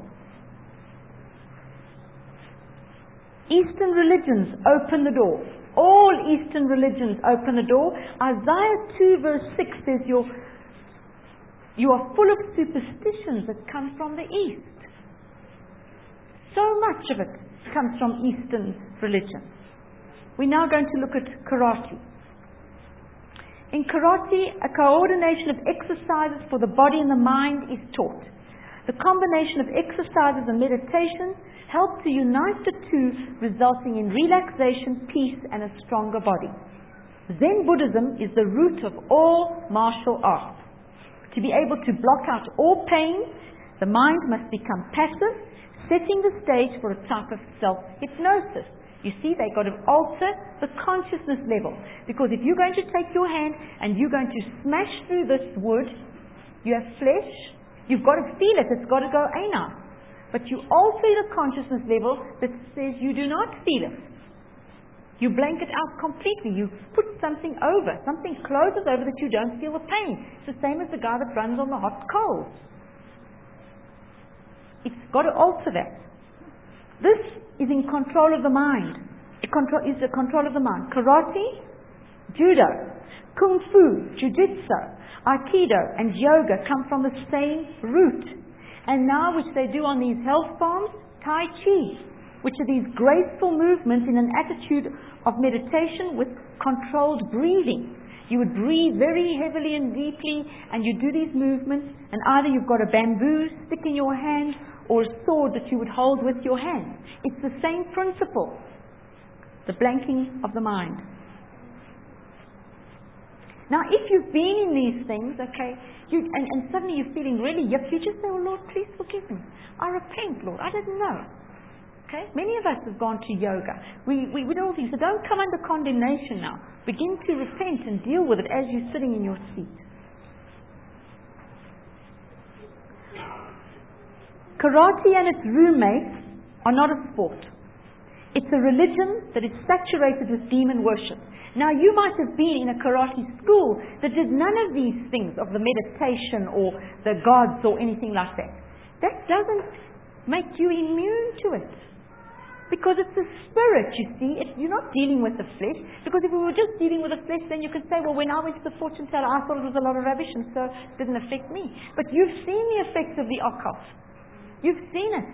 Eastern religions open the door. All Eastern religions open the door. Isaiah two verse six says you're, you are full of superstitions that come from the East. So much of it comes from Eastern religion. We're now going to look at karate. In karate, a coordination of exercises for the body and the mind is taught. The combination of exercises and meditation help to unite the two, resulting in relaxation, peace, and a stronger body. Zen Buddhism is the root of all martial arts. To be able to block out all pain, the mind must become passive, setting the stage for a type of self-hypnosis. You see, they've got to alter the consciousness level. Because if you're going to take your hand and you're going to smash through this wood, you have flesh, you've got to feel it, it's got to go ana. But you alter the consciousness level that says you do not feel it. You blank it out completely. You put something over, something closes over that you don't feel the pain. It's the same as the guy that runs on the hot coals. It's got to alter that. This is in control of the mind. It control, is the control of the mind. Karate, judo, kung fu, jiu-jitsu, aikido, and yoga come from the same root. And now, which they do on these health farms, tai chi, which are these graceful movements in an attitude of meditation with controlled breathing. You would breathe very heavily and deeply, and you do these movements, and either you've got a bamboo stick in your hand or a sword that you would hold with your hand. It's the same principle. The blanking of the mind. Now, if you've been in these things, okay, you, and, and suddenly you're feeling really yuck, you just say, oh Lord, please forgive me. I repent, Lord. I didn't know. Okay? Many of us have gone to yoga. We, we, we do all things. So don't come under condemnation now. Begin to repent and deal with it as you're sitting in your seat. Karate and its roommates are not a sport. It's a religion that is saturated with demon worship. Now, you might have been in a karate school that did none of these things of the meditation or the gods or anything like that. That doesn't make you immune to it. Because it's a spirit, you see. It, you're not dealing with the flesh. Because if we were just dealing with the flesh, then you could say, well, when I went to the fortune teller, I thought it was a lot of rubbish and so it didn't affect me. But you've seen the effects of the occult. You've seen it.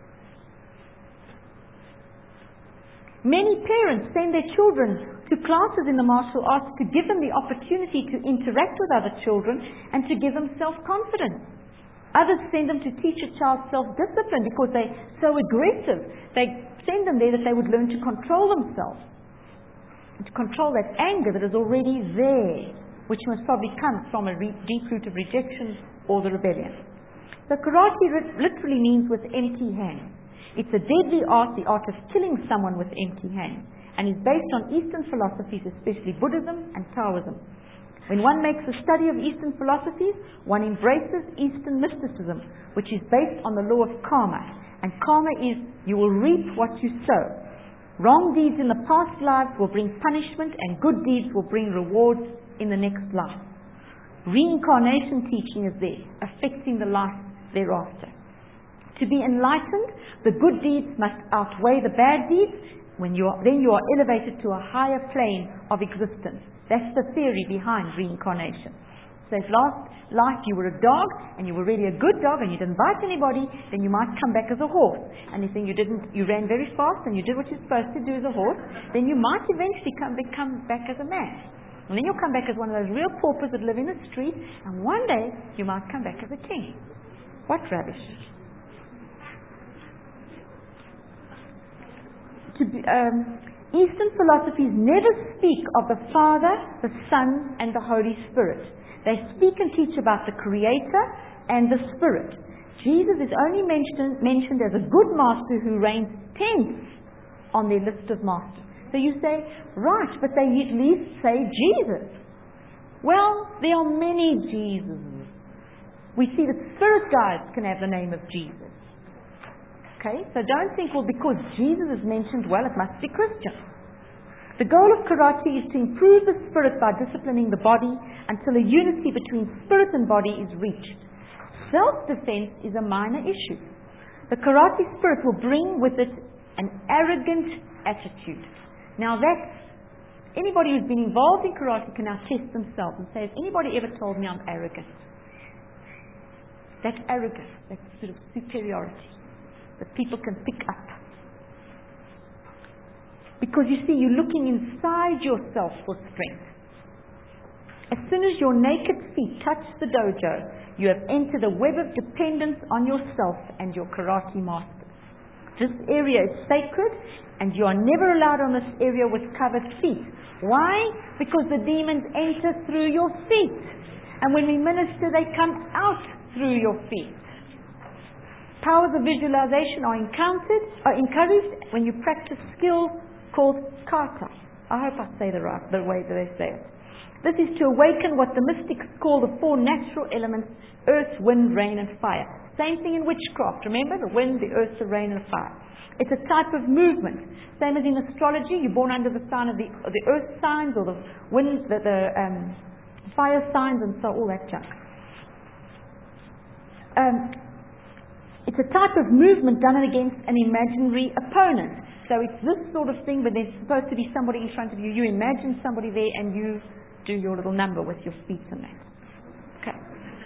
Many parents send their children to classes in the martial arts to give them the opportunity to interact with other children and to give them self-confidence. Others send them to teach a child self-discipline because they're so aggressive. They send them there that they would learn to control themselves. And to control that anger that is already there, which must probably come from a re- deep root of rejection or the rebellion. So karate literally means with empty hands. It's a deadly art, the art of killing someone with empty hands, and is based on Eastern philosophies, especially Buddhism and Taoism. When one makes a study of Eastern philosophies, one embraces Eastern mysticism, which is based on the law of karma. And karma is, you will reap what you sow. Wrong deeds in the past lives will bring punishment, and good deeds will bring rewards in the next life. Reincarnation teaching is there, affecting the life thereafter. To be enlightened, the good deeds must outweigh the bad deeds. When you are, then you are elevated to a higher plane of existence. That's the theory behind reincarnation. So if last life you were a dog and you were really a good dog and you didn't bite anybody, then you might come back as a horse. And if then you didn't, you ran very fast and you did what you're supposed to do as a horse, then you might eventually come, become back as a man. And then you'll come back as one of those real paupers that live in the street, and one day you might come back as a king. What rubbish. To be, um, Eastern philosophies never speak of the Father, the Son, and the Holy Spirit. They speak and teach about the Creator and the Spirit. Jesus is only mentioned, mentioned as a good master who reigns tenth on their list of masters. So you say, right, but they at least say Jesus. Well, there are many Jesuses. We see that spirit guides can have the name of Jesus. Okay, so don't think, well, because Jesus is mentioned, well, it must be Christian. The goal of karate is to improve the spirit by disciplining the body until a unity between spirit and body is reached. Self-defense is a minor issue. The karate spirit will bring with it an arrogant attitude. Now that's, anybody who's been involved in karate can now test themselves and say, has anybody ever told me I'm arrogant? That arrogance, that sort of superiority that people can pick up. Because you see, you're looking inside yourself for strength. As soon as your naked feet touch the dojo, you have entered a web of dependence on yourself and your karate master. This area is sacred, and you are never allowed on this area with covered feet. Why? Because the demons enter through your feet. And when we minister, they come out through your feet. Powers of visualization are encountered, are encouraged when you practice skills called kata. I hope I say the right, the way that they say it. This is to awaken what the mystics call the four natural elements: earth, wind, rain, and fire. Same thing in witchcraft. Remember, the wind, the earth, the rain, and the fire. It's a type of movement. Same as in astrology, you're born under the sign of the, of the earth signs, or the wind, the, the um, fire signs, and so all that junk. Um, it's a type of movement done against an imaginary opponent. So it's this sort of thing, but there's supposed to be somebody in front of you. You imagine somebody there, and you do your little number with your feet and that. Okay.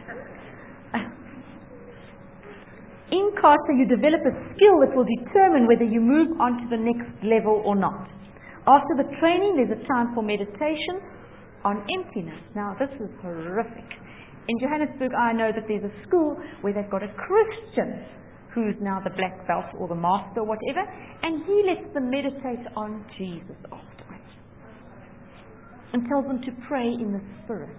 In kata, you develop a skill that will determine whether you move on to the next level or not. After the training, there's a time for meditation on emptiness. Now, this is horrific. In Johannesburg, I know that there's a school where they've got a Christian who's now the black belt or the master or whatever, and he lets them meditate on Jesus afterwards and tells them to pray in the Spirit.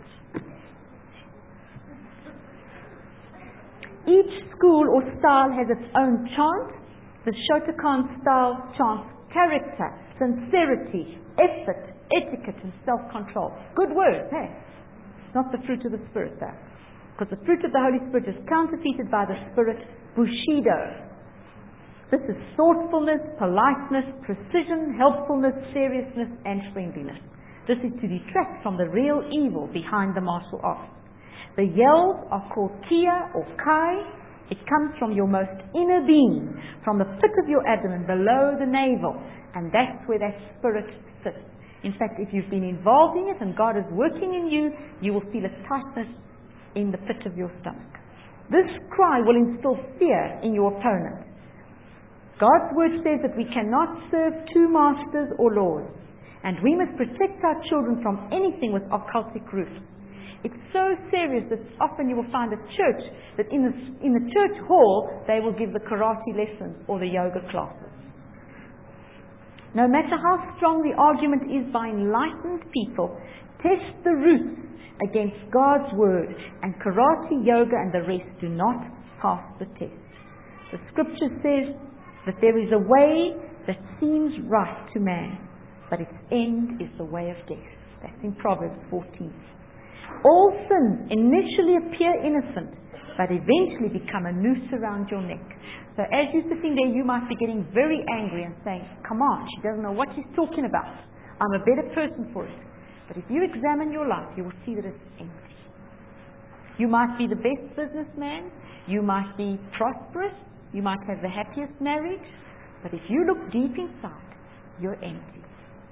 Each school or style has its own chant. The Shotokan style chants character, sincerity, effort, etiquette, and self-control. Good words, hey? It's not the fruit of the Spirit, though. Because the fruit of the Holy Spirit is counterfeited by the Spirit, Bushido. This is thoughtfulness, politeness, precision, helpfulness, seriousness, and friendliness. This is to detract from the real evil behind the martial art. The yells are called kia or kai. It comes from your most inner being, from the pit of your abdomen, below the navel, and that's where that spirit sits. In fact, if you've been involved in it and God is working in you, you will feel a tightness in the pit of your stomach. This cry will instill fear in your opponent. God's word says that we cannot serve two masters or lords, and we must protect our children from anything with occultic roots. It's so serious that often you will find a church that in the, in the church hall they will give the karate lessons or the yoga classes. No matter how strong the argument is by enlightened people, test the roots against God's word, and karate, yoga, and the rest do not pass the test. The scripture says that there is a way that seems right to man, but its end is the way of death. That's in Proverbs fourteen. All sins initially appear innocent, but eventually become a noose around your neck. So as you're sitting there, you might be getting very angry and saying, come on, she doesn't know what she's talking about. I'm a better person for it. But if you examine your life, you will see that it's empty. You might be the best businessman, you might be prosperous, you might have the happiest marriage, but if you look deep inside, you're empty.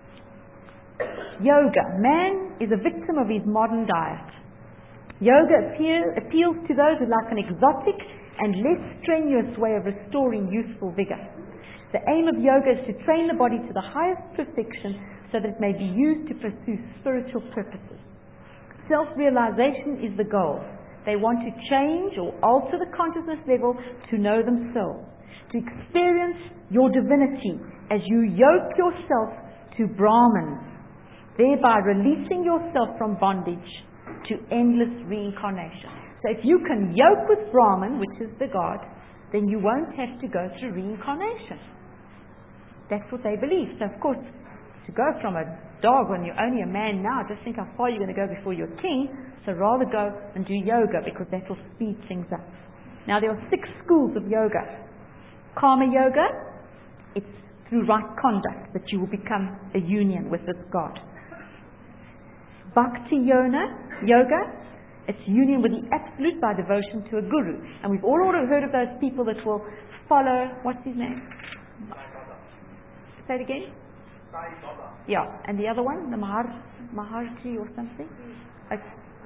Yoga. Man is a victim of his modern diet. Yoga appeal, appeals to those who like an exotic and less strenuous way of restoring youthful vigor. The aim of yoga is to train the body to the highest perfection so that it may be used to pursue spiritual purposes. Self-realization is the goal. They want to change or alter the consciousness level to know themselves, to experience your divinity as you yoke yourself to Brahman, thereby releasing yourself from bondage to endless reincarnation. So if you can yoke with Brahman, which is the God, then you won't have to go through reincarnation. That's what they believe. So of course, to go from a dog when you're only a man now, just think how far you're going to go before you're king. So rather go and do yoga, because that will speed things up. Now there are six schools of yoga. Karma yoga, it's through right conduct that you will become a union with this God. Bhakti yoga, yoga, it's union with the absolute by devotion to a guru. And we've all heard of those people that will follow, what's his name? Say it again? Yeah, and the other one, the Mahar, Maharshi or something? It's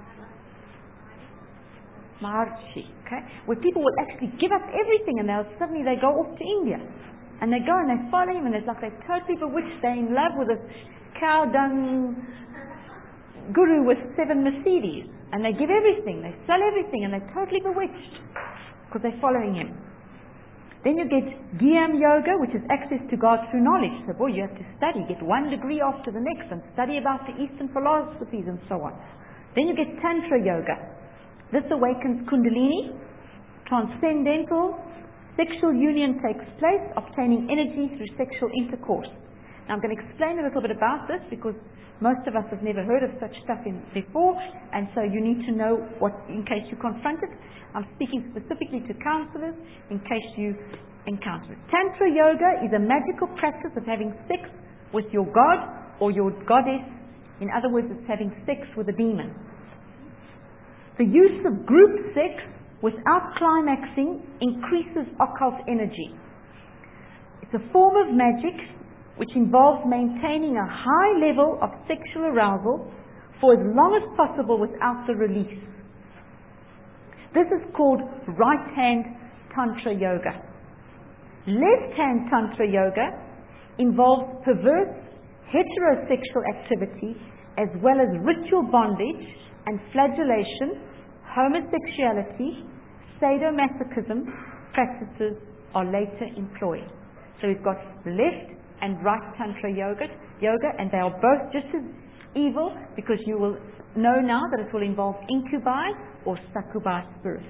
Maharshi, okay? Where people will actually give up everything and they'll suddenly they go off to India. And they go and they follow him and it's like they're totally bewitched. They're in love with this cow dung guru with seven Mercedes, and they give everything, they sell everything, and they're totally bewitched because they're following him. Then you get Gyam Yoga, which is access to God through knowledge. So boy, you have to study, get one degree after the next and study about the Eastern philosophies and so on. Then you get Tantra Yoga. This awakens Kundalini, transcendental sexual union takes place, obtaining energy through sexual intercourse. Now I'm going to explain a little bit about this because most of us have never heard of such stuff in before, and so you need to know what, in case you confront it. I'm speaking specifically to counselors in case you encounter it. Tantra Yoga is a magical practice of having sex with your god or your goddess. In other words, it's having sex with a demon. The use of group sex without climaxing increases occult energy. It's a form of magic which involves maintaining a high level of sexual arousal for as long as possible without the release. This is called right-hand Tantra Yoga. Left-hand Tantra Yoga involves perverse heterosexual activity as well as ritual bondage and flagellation, homosexuality, sadomasochism practices are later employed. So we've got left and right Tantra yoga, yoga, and they are both just as evil because you will know now that it will involve incubi or succubi spirits.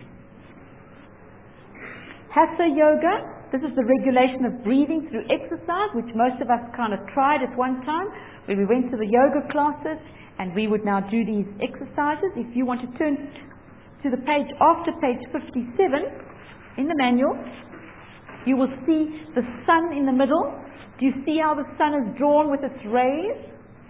Hatha Yoga, this is the regulation of breathing through exercise, which most of us kind of tried at one time, where we went to the yoga classes and we would now do these exercises. If you want to turn to the page after page fifty-seven in the manual, you will see the sun in the middle. Do you see how the sun is drawn with its rays?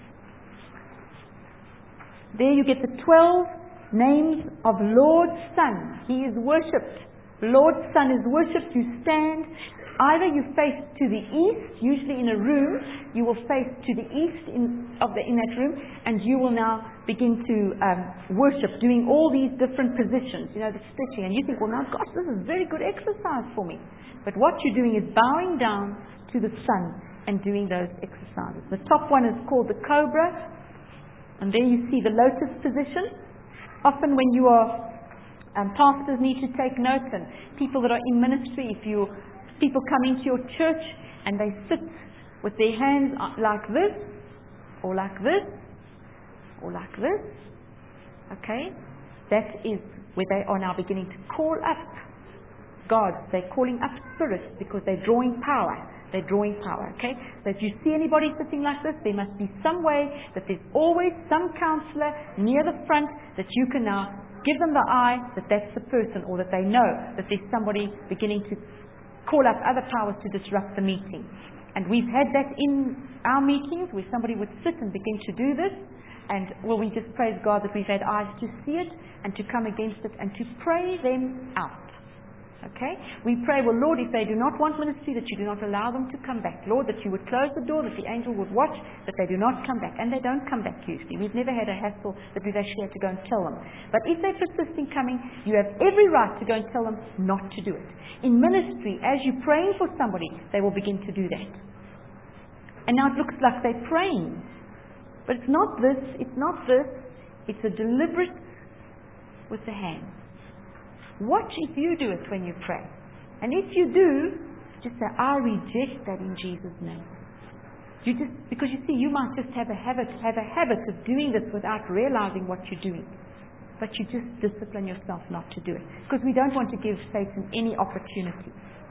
There you get the twelve names of Lord Sun. He is worshipped. Lord Sun is worshipped. You stand, either you face to the east, usually in a room, you will face to the east in, of the, in that room, and you will now begin to um, worship, doing all these different positions, you know, the stretching, and you think, well now gosh, this is very good exercise for me. But what you're doing is bowing down to the sun and doing those exercises. The top one is called the cobra, and there you see the lotus position. Often when you are um, pastors need to take note, and people that are in ministry, if you people come into your church and they sit with their hands like this, or like this, or like this, okay, that is where they are now beginning to call up God. They're calling up spirits because they're drawing power. They're drawing power, okay? So if you see anybody sitting like this, there must be some way that there's always some counselor near the front that you can now give them the eye that that's the person, or that they know that there's somebody beginning to call up other powers to disrupt the meeting. And we've had that in our meetings where somebody would sit and begin to do this. And, well, we just praise God that we've had eyes to see it and to come against it and to pray them out. Okay? We pray, well, Lord, if they do not want ministry, that you do not allow them to come back. Lord, that you would close the door, that the angel would watch, that they do not come back. And they don't come back usually. We've never had a hassle that we've actually had to go and tell them. But if they persist in coming, you have every right to go and tell them not to do it. In ministry, as you're praying for somebody, they will begin to do that. And now it looks like they're praying. But it's not this, it's not this. It's a deliberate with the hand. Watch if you do it when you pray. And if you do, just say, I reject that in Jesus' name. You just, because you see, you might just have a habit, have a habit of doing this without realizing what you're doing. But you just discipline yourself not to do it. Because we don't want to give Satan any opportunity.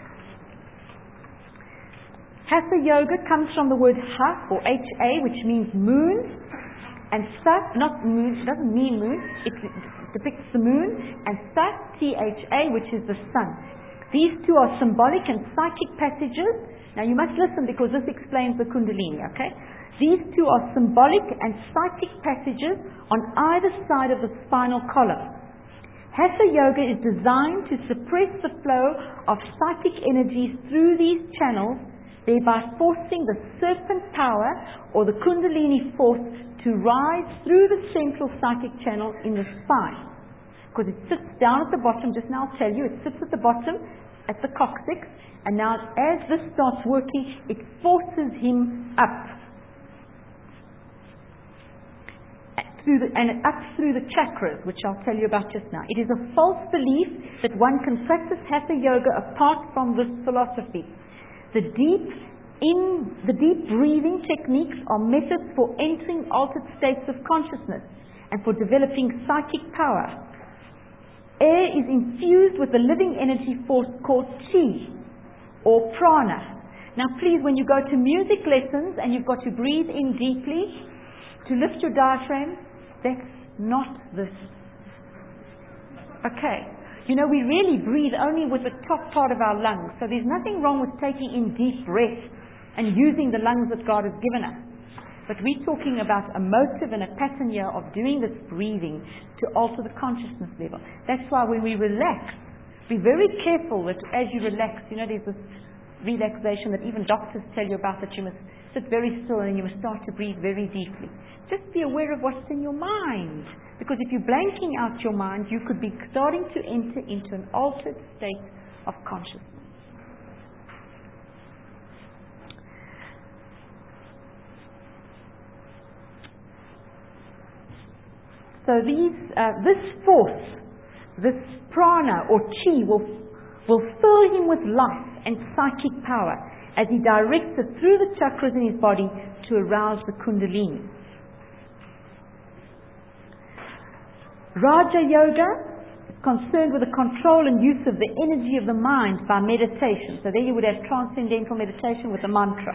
Hatha Yoga comes from the word Ha, or H A, which means moon. And Sat, not moon, it doesn't mean moon, it depicts the moon. And Sat, T H A, which is the sun. These two are symbolic and psychic passages. Now you must listen because this explains the Kundalini, okay? These two are symbolic and psychic passages on either side of the spinal column. Hatha Yoga is designed to suppress the flow of psychic energies through these channels, thereby forcing the serpent power or the Kundalini force to rise through the central psychic channel in the spine. Because it sits down at the bottom, just now I'll tell you, it sits at the bottom at the coccyx, and now as this starts working, it forces him up. Through the, and up through the chakras, which I'll tell you about just now. It is a false belief that one can practice Hatha Yoga apart from this philosophy. The deep in the deep breathing techniques are methods for entering altered states of consciousness and for developing psychic power. Air is infused with the living energy force called Chi or Prana. Now please, when you go to music lessons and you've got to breathe in deeply to lift your diaphragm, that's not this. Okay. You know, we really breathe only with the top part of our lungs. So there's nothing wrong with taking in deep breath and using the lungs that God has given us. But we're talking about a motive and a pattern here of doing this breathing to alter the consciousness level. That's why when we relax, be very careful that as you relax, you know, there's this relaxation that even doctors tell you about, that you must sit very still and you must start to breathe very deeply. Just be aware of what's in your mind. Because if you're blanking out your mind, you could be starting to enter into an altered state of consciousness. So these, uh, this force, this prana or chi will, will fill him with life and psychic power as he directs it through the chakras in his body to arouse the Kundalini. Raja Yoga is concerned with the control and use of the energy of the mind by meditation. So there you would have transcendental meditation with a mantra.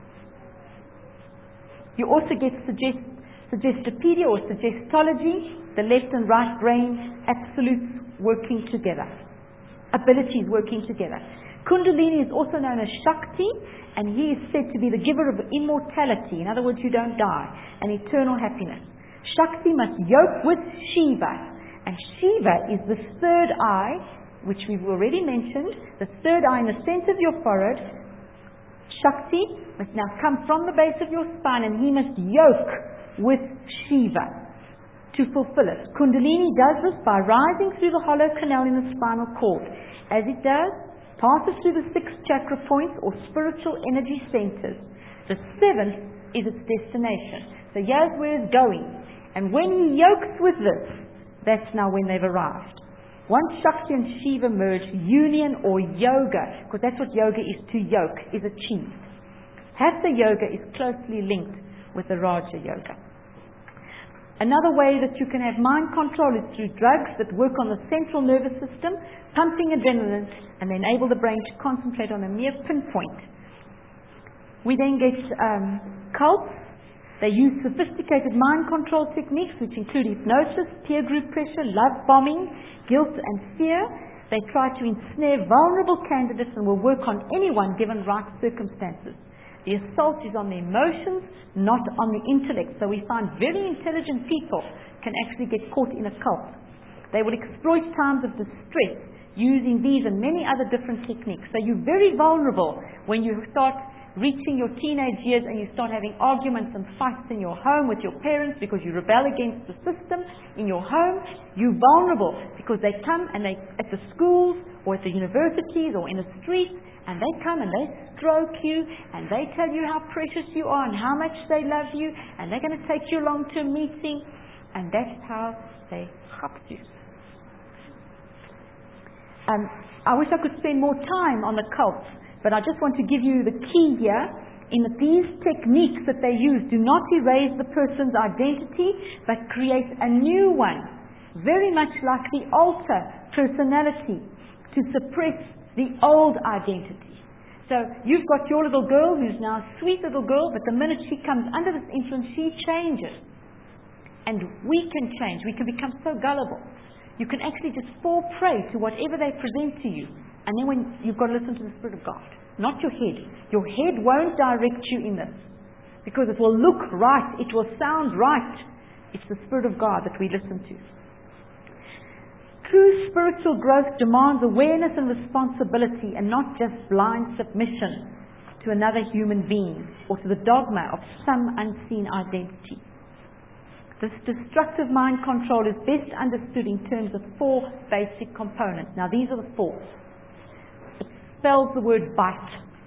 You also get suggest, suggestopedia or suggestology, the left and right brain absolutes working together, abilities working together. Kundalini is also known as Shakti, and he is said to be the giver of immortality. In other words, you don't die, and eternal happiness. Shakti must yoke with Shiva, and Shiva is the third eye, which we've already mentioned, the third eye in the center of your forehead. Shakti must now come from the base of your spine, and he must yoke with Shiva to fulfill it. Kundalini does this by rising through the hollow canal in the spinal cord. As it does, passes through the six chakra points or spiritual energy centers. The seventh is its destination. So here's where it's going. And when he yokes with this, that's now when they've arrived. Once Shakti and Shiva merge, union or yoga, because that's what yoga is, to yoke, is achieved. Hatha Yoga is closely linked with the Raja Yoga. Another way that you can have mind control is through drugs that work on the central nervous system, pumping adrenaline, and they enable the brain to concentrate on a mere pinpoint. We then get um, cults. They use sophisticated mind control techniques, which include hypnosis, peer group pressure, love bombing, guilt and fear. They try to ensnare vulnerable candidates and will work on anyone given right circumstances. The assault is on the emotions, not on the intellect. So we find very intelligent people can actually get caught in a cult. They will exploit times of distress using these and many other different techniques. So you're very vulnerable when you start reaching your teenage years and you start having arguments and fights in your home with your parents because you rebel against the system in your home. You're vulnerable because they come and they, at the schools or at the universities or in the streets, and they come and they stroke you and they tell you how precious you are and how much they love you, and they're going to take you along to a meeting, and that's how they help you. Um, I wish I could spend more time on the cults, but I just want to give you the key here in that these techniques that they use do not erase the person's identity, but create a new one, very much like the alter personality, to suppress the old identity. So you've got your little girl who's now a sweet little girl, but the minute she comes under this influence, she changes. And we can change. We can become so gullible. You can actually just fall prey to whatever they present to you. And then when you've got to listen to the Spirit of God, not your head. Your head won't direct you in this, because it will look right, it will sound right. It's the Spirit of God that we listen to. True spiritual growth demands awareness and responsibility, and not just blind submission to another human being or to the dogma of some unseen identity. This destructive mind control is best understood in terms of four basic components. Now these are the four. It spells the word bite.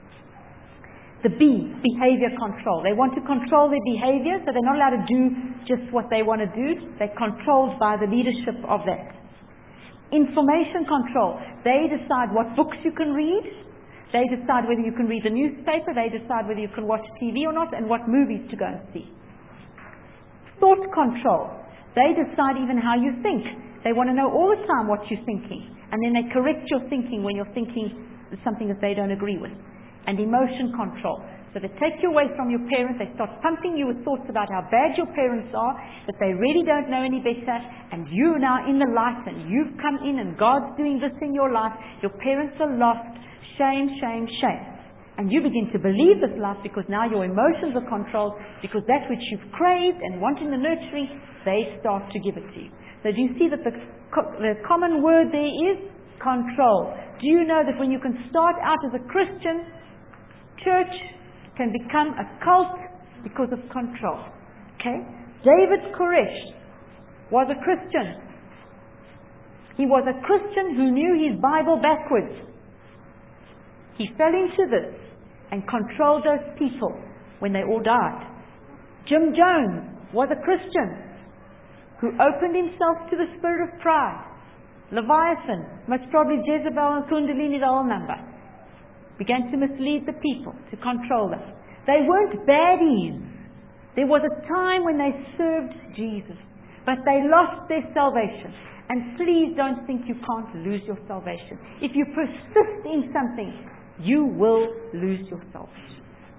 The B, behavior control. They want to control their behavior, so they're not allowed to do just what they want to do. They're controlled by the leadership of that. Information control. They decide what books you can read. They decide whether you can read the newspaper. They decide whether you can watch T V or not, and what movies to go and see. Thought control. They decide even how you think. They want to know all the time what you're thinking, and then they correct your thinking when you're thinking something that they don't agree with. And emotion control. So they take you away from your parents. They start pumping you with thoughts about how bad your parents are, that they really don't know any better, and you're now in the light, and you've come in, and God's doing this in your life. Your parents are lost. Shame, shame, shame. And you begin to believe this life, because now your emotions are controlled, because that which you've craved and want in the nurturing, they start to give it to you. So do you see that the, co- the common word there is control? Do you know that when you can start out as a Christian, church can become a cult because of control? Okay? David Koresh was a Christian. He was a Christian who knew his Bible backwards. He fell into this and controlled those people when they all died. Jim Jones was a Christian who opened himself to the spirit of pride. Leviathan, most probably Jezebel and Kundalini, the whole number, began to mislead the people, to control them. They weren't baddies. There was a time when they served Jesus, but they lost their salvation. And please don't think you can't lose your salvation. If you persist in something, you will lose your salvation.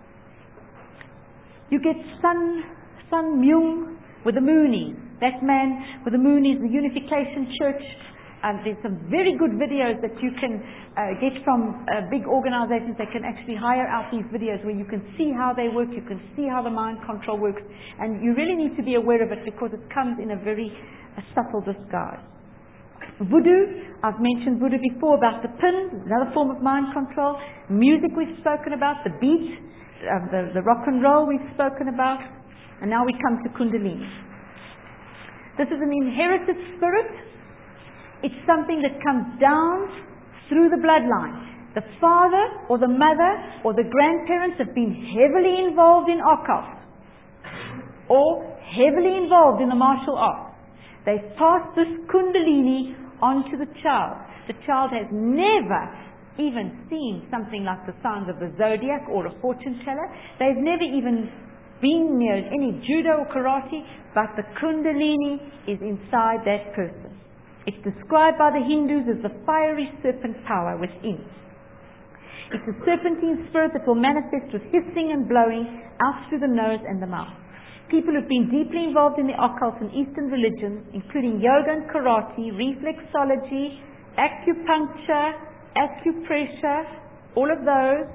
You get Sun, Sun Myung with the Moonies. That man with the Moonies, the Unification Church. Um, there's some very good videos that you can uh, get from uh, big organizations that can actually hire out these videos where you can see how they work, you can see how the mind control works, and you really need to be aware of it, because it comes in a very uh, subtle disguise. Voodoo, I've mentioned voodoo before, about the pin, another form of mind control. Music we've spoken about, the beat, uh, the, the rock and roll we've spoken about, and now we come to Kundalini. This is an inherited spirit. It's something that comes down through the bloodline. The father or the mother or the grandparents have been heavily involved in occult or heavily involved in the martial arts. They've passed this Kundalini on to the child. The child has never even seen something like the signs of the zodiac or a fortune teller. They've never even been near any judo or karate, but the Kundalini is inside that person. It's described by the Hindus as the fiery serpent power within. It's a serpentine spirit that will manifest with hissing and blowing out through the nose and the mouth. People who've been deeply involved in the occult and Eastern religions, including yoga and karate, reflexology, acupuncture, acupressure, all of those,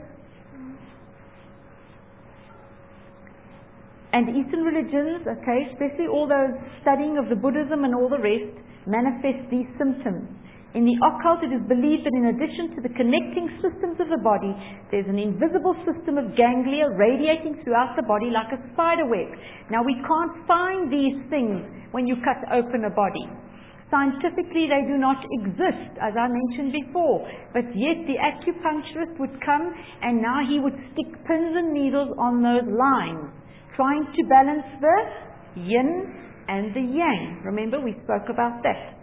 and Eastern religions, okay, especially all those studying of the Buddhism and all the rest, manifest these symptoms. In the occult, it is believed that in addition to the connecting systems of the body, there's an invisible system of ganglia radiating throughout the body like a spider web. Now, we can't find these things when you cut open a body. Scientifically, they do not exist, as I mentioned before. But yet, the acupuncturist would come and now he would stick pins and needles on those lines, trying to balance the yin and the yang. Remember, we spoke about that.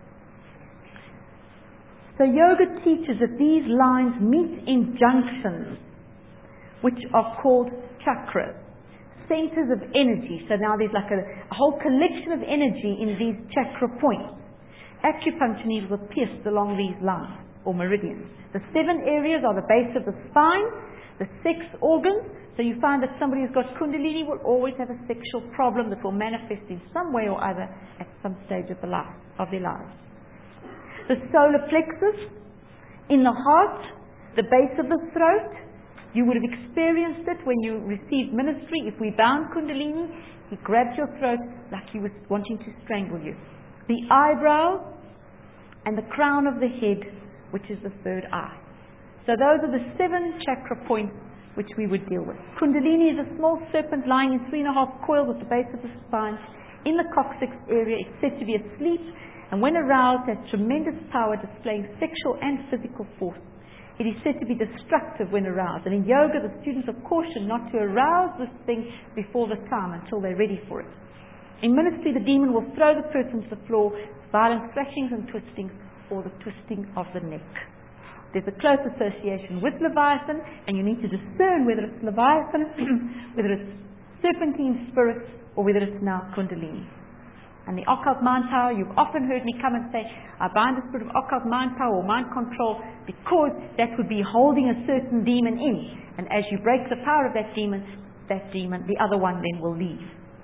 So yoga teaches that these lines meet in junctions, which are called chakras, centers of energy. So now there's like a, a whole collection of energy in these chakra points. Acupuncture needles are pierced along these lines, or meridians. The seven areas are the base of the spine, the sex organs. So you find that somebody who's got kundalini will always have a sexual problem that will manifest in some way or other at some stage of, the life, of their lives. The solar plexus, in the heart, the base of the throat. You would have experienced it when you received ministry. If we bound kundalini, he grabbed your throat like he was wanting to strangle you. The eyebrow and the crown of the head, which is the third eye. So those are the seven chakra points which we would deal with. Kundalini is a small serpent lying in three and a half coils at the base of the spine. In the coccyx area, it's said to be asleep, and when aroused, has tremendous power, displaying sexual and physical force. It is said to be destructive when aroused, and in yoga, the students are cautioned not to arouse this thing before the time until they're ready for it. In ministry, the demon will throw the person to the floor, violent thrashings and twistings, or the twisting of the neck. There's a close association with Leviathan, and you need to discern whether it's Leviathan, whether it's serpentine spirits, or whether it's now Kundalini. And the occult mind power, you've often heard me come and say, I bind the spirit of occult mind power or mind control, because that would be holding a certain demon in. And as you break the power of that demon, that demon, the other one then will leave.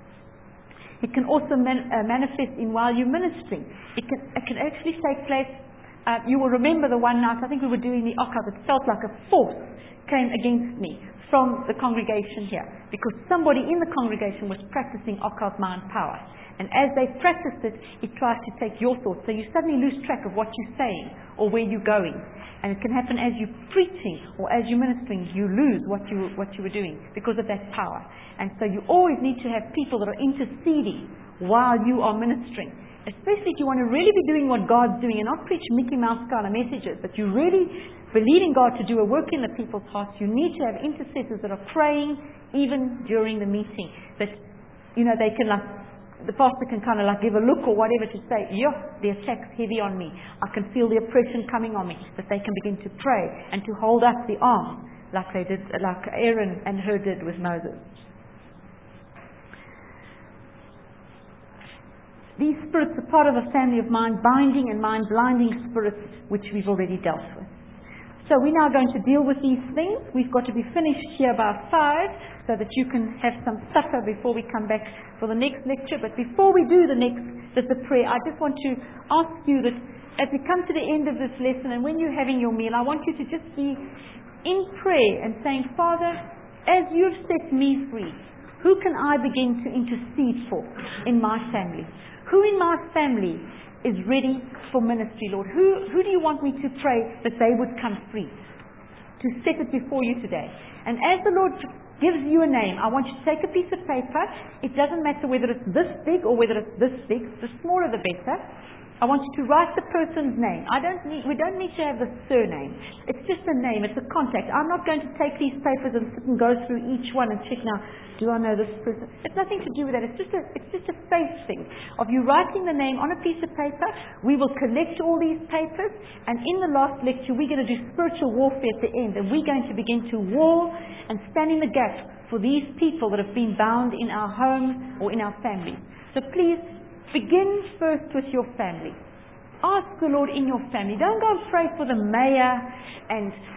It can also man, uh, manifest in while you're ministering. It can, it can actually take place. Uh, you will remember the one night, I think we were doing the occult, it felt like a force came against me from the congregation here, because somebody in the congregation was practicing occult mind power. And as they practiced it, it tries to take your thoughts. So you suddenly lose track of what you're saying or where you're going. And it can happen as you're preaching or as you're ministering. You lose what you, what you were doing because of that power. And so you always need to have people that are interceding while you are ministering. Especially if you want to really be doing what God's doing and not preach Mickey Mouse kind of messages, but you really believe in God to do a work in the people's hearts. You need to have intercessors that are praying even during the meeting. That, you know, they can like, the pastor can kind of like give a look or whatever to say, yeah, the attack's heavy on me. I can feel the oppression coming on me. That they can begin to pray and to hold up the arm like they did, like Aaron and Hur did with Moses. These spirits are part of a family of mind-binding and mind-blinding spirits, which we've already dealt with. So we're now going to deal with these things. We've got to be finished here by five, so that you can have some supper before we come back for the next lecture. But before we do the next, just the prayer, I just want to ask you that as we come to the end of this lesson, and when you're having your meal, I want you to just be in prayer and saying, Father, as you've set me free, who can I begin to intercede for in my family? Who in my family is ready for ministry, Lord? Who, who do you want me to pray that they would come free? To set it before you today. And as the Lord gives you a name, I want you to take a piece of paper. It doesn't matter whether it's this big or whether it's this big. The smaller the better. I want you to write the person's name. I don't need, we don't need to have the surname. It's just a name. It's a contact. I'm not going to take these papers and sit and go through each one and check now, do I know this person? It's nothing to do with that. It's just a, it's just a faith thing of you writing the name on a piece of paper. We will collect all these papers, and in the last lecture we're going to do spiritual warfare at the end, and we're going to begin to war and stand in the gap for these people that have been bound in our homes or in our families. So please, begin first with your family. Ask the Lord in your family. Don't go and pray for the mayor and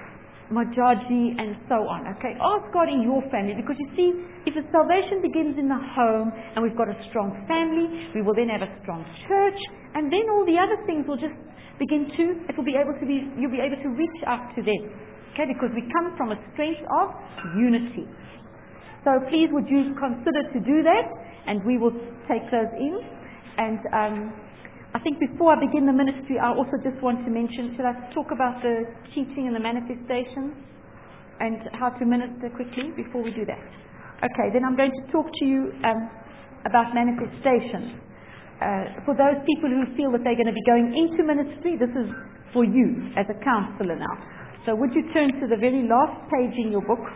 Majaji, and so on. Okay, ask God in your family, because you see, if the salvation begins in the home and we've got a strong family, we will then have a strong church, and then all the other things will just begin to, it will be able to be, you'll be able to reach out to them. Okay, because we come from a strength of unity. So please would you consider to do that, and we will take those in. And um, I think before I begin the ministry, I also just want to mention, should I talk about the teaching and the manifestations and how to minister quickly before we do that? Okay, then I'm going to talk to you um, about manifestations. Uh, for those people who feel that they're going to be going into ministry, this is for you as a counselor now. So would you turn to the very last page in your book?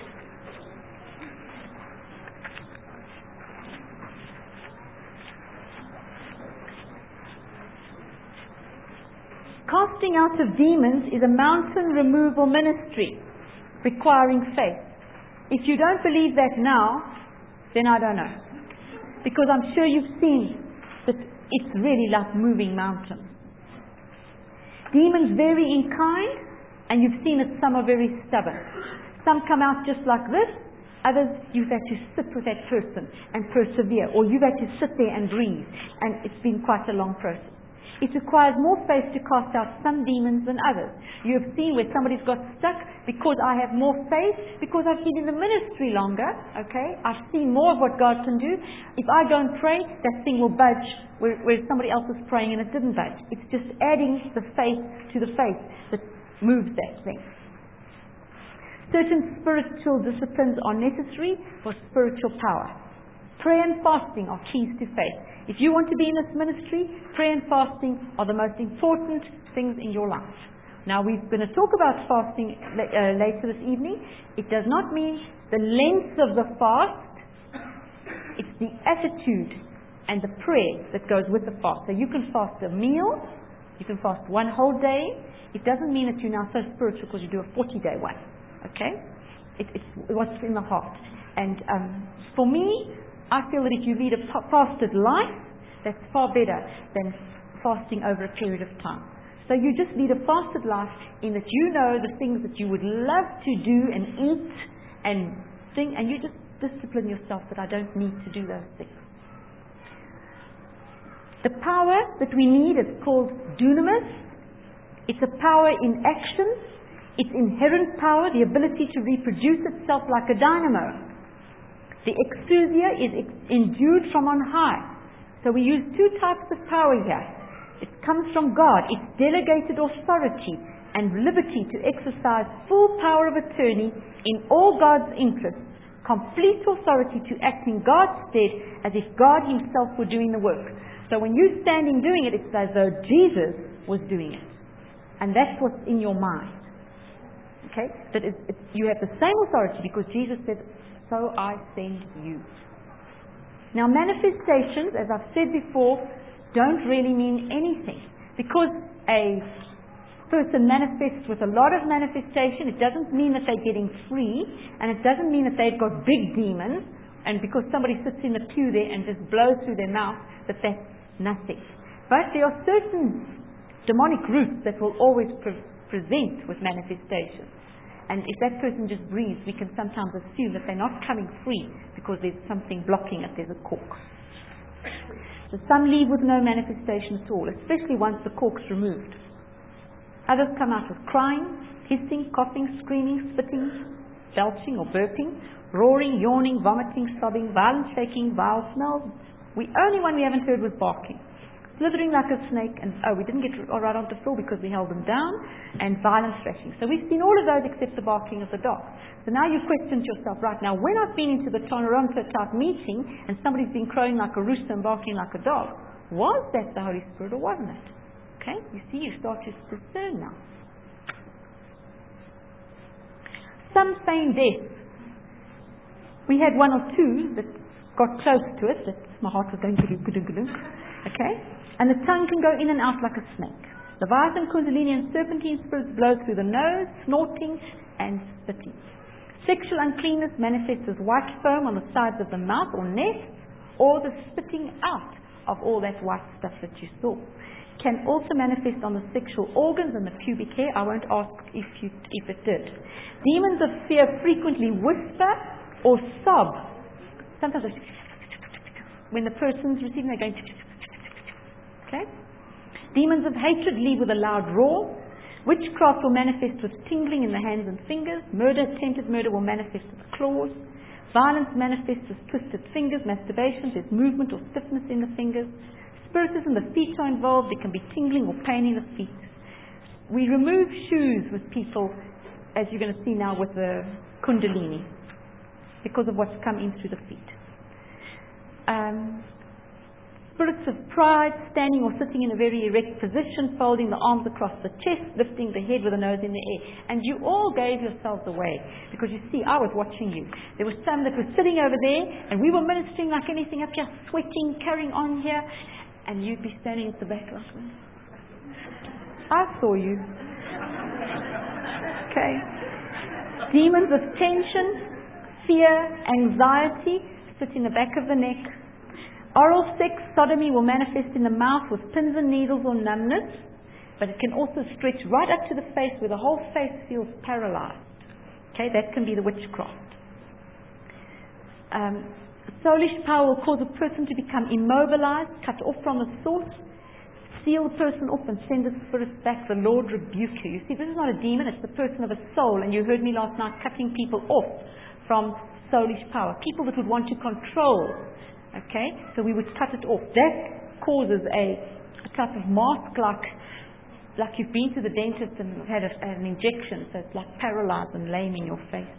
Casting out of demons is a mountain removal ministry requiring faith. If you don't believe that now, then I don't know. Because I'm sure you've seen that it's really like moving mountains. Demons vary in kind, and you've seen that some are very stubborn. Some come out just like this, others you've had to sit with that person and persevere, or you've had to sit there and breathe, and it's been quite a long process. It requires more faith to cast out some demons than others. You have seen where somebody's got stuck because I have more faith, because I've been in the ministry longer, okay? I've seen more of what God can do. If I go and pray, that thing will budge where, where somebody else was praying and it didn't budge. It's just adding the faith to the faith that moves that thing. Certain spiritual disciplines are necessary for spiritual power. Prayer and fasting are keys to faith. If you want to be in this ministry, prayer and fasting are the most important things in your life. Now, we're going to talk about fasting uh, later this evening. It does not mean the length of the fast. It's the attitude and the prayer that goes with the fast. So you can fast a meal. You can fast one whole day. It doesn't mean that you're now so spiritual because you do a forty-day one. Okay? It, it's what's in the heart. And um, for me, I feel that if you lead a fasted life, that's far better than fasting over a period of time. So you just lead a fasted life in that you know the things that you would love to do and eat and thing, and you just discipline yourself that I don't need to do those things. The power that we need is called dunamis. It's a power in action. Its inherent power, the ability to reproduce itself like a dynamo. The exousia is ex- endued from on high. So we use two types of power here. It comes from God. It's delegated authority and liberty to exercise full power of attorney in all God's interests, complete authority to act in God's stead as if God himself were doing the work. So when you're standing doing it, it's as though Jesus was doing it. And that's what's in your mind. Okay? That it's, it's, you have the same authority because Jesus said, so I send you. Now, manifestations, as I've said before, don't really mean anything. Because a person manifests with a lot of manifestation, it doesn't mean that they're getting free, and it doesn't mean that they've got big demons, and because somebody sits in the pew there and just blows through their mouth, that that's nothing. But there are certain demonic roots that will always pre- present with manifestations. And if that person just breathes, we can sometimes assume that they're not coming free because there's something blocking it, there's a cork. So some leave with no manifestation at all, especially once the cork's removed. Others come out with crying, hissing, coughing, screaming, spitting, belching or burping, roaring, yawning, vomiting, sobbing, violent shaking, vile smells. The only one we haven't heard was barking. Slithering like a snake, and oh, we didn't get right onto Phil because we held them down, and violent thrashing. So we've seen all of those except the barking of the dog. So now you question yourself, right, now when I've been into the Toronto type meeting and somebody's been crowing like a rooster and barking like a dog, was that the Holy Spirit or wasn't it? Okay, you see, you start to discern now. Some feign death. We had one or two that got close to it, that my heart was going to do, okay? And the tongue can go in and out like a snake. Leviathan, Kundalini, and serpentine spirits blow through the nose, snorting and spitting. Sexual uncleanness manifests as white foam on the sides of the mouth or nests, or the spitting out of all that white stuff that you saw. can also manifest on the sexual organs and the pubic hair. I won't ask if, you, if it did. Demons of fear frequently whisper or sob. Sometimes when the person's receiving, they're going. Okay? Demons of hatred leave with a loud roar. Witchcraft will manifest with tingling in the hands and fingers. Murder, attempted murder will manifest with claws. Violence manifests with twisted fingers. Masturbation, there's movement or stiffness in the fingers. Spiritism, the feet are involved. There can be tingling or pain in the feet. We remove shoes with people, as you're going to see now with the Kundalini, because of what's come in through the feet. Um, spirits of pride, standing or sitting in a very erect position, folding the arms across the chest, lifting the head with the nose in the air. And you all gave yourselves away, because you see, I was watching you. There were some that were sitting over there, and we were ministering like anything up here, sweating, carrying on here. And you'd be standing at the back like this. I saw you. Okay. Demons of tension, fear, anxiety sit in the back of the neck. Oral sex, sodomy will manifest in the mouth with pins and needles or numbness, but it can also stretch right up to the face where the whole face feels paralyzed. Okay, that can be the witchcraft. Um, Soulish power will cause a person to become immobilized, cut off from the source, seal the person off and send the spirit back. The Lord rebuke you. You see, this is not a demon, it's the person of a soul. And you heard me last night cutting people off from soulish power. People that would want to control. Okay? So we would cut it off. That causes a, a type of mask like, like you've been to the dentist and had a, an injection. So it's like paralyzed and lame in your face.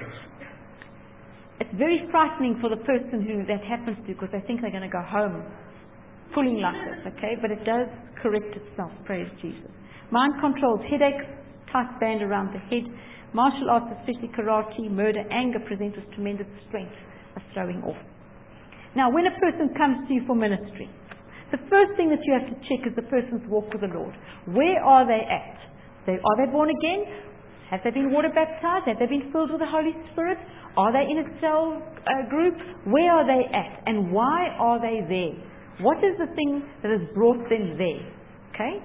It's very frightening for the person who that happens to, because they think they're going to go home pulling like this, okay? But it does correct itself, praise Jesus. Mind controls headaches, tight band around the head. Martial arts, especially karate, murder, anger, present with tremendous strength of throwing off. Now, when a person comes to you for ministry, the first thing that you have to check is the person's walk with the Lord. Where are they at? They, are they born again? Have they been water baptized? Have they been filled with the Holy Spirit? Are they in a cell uh, group? Where are they at? And why are they there? What is the thing that has brought them there? Okay?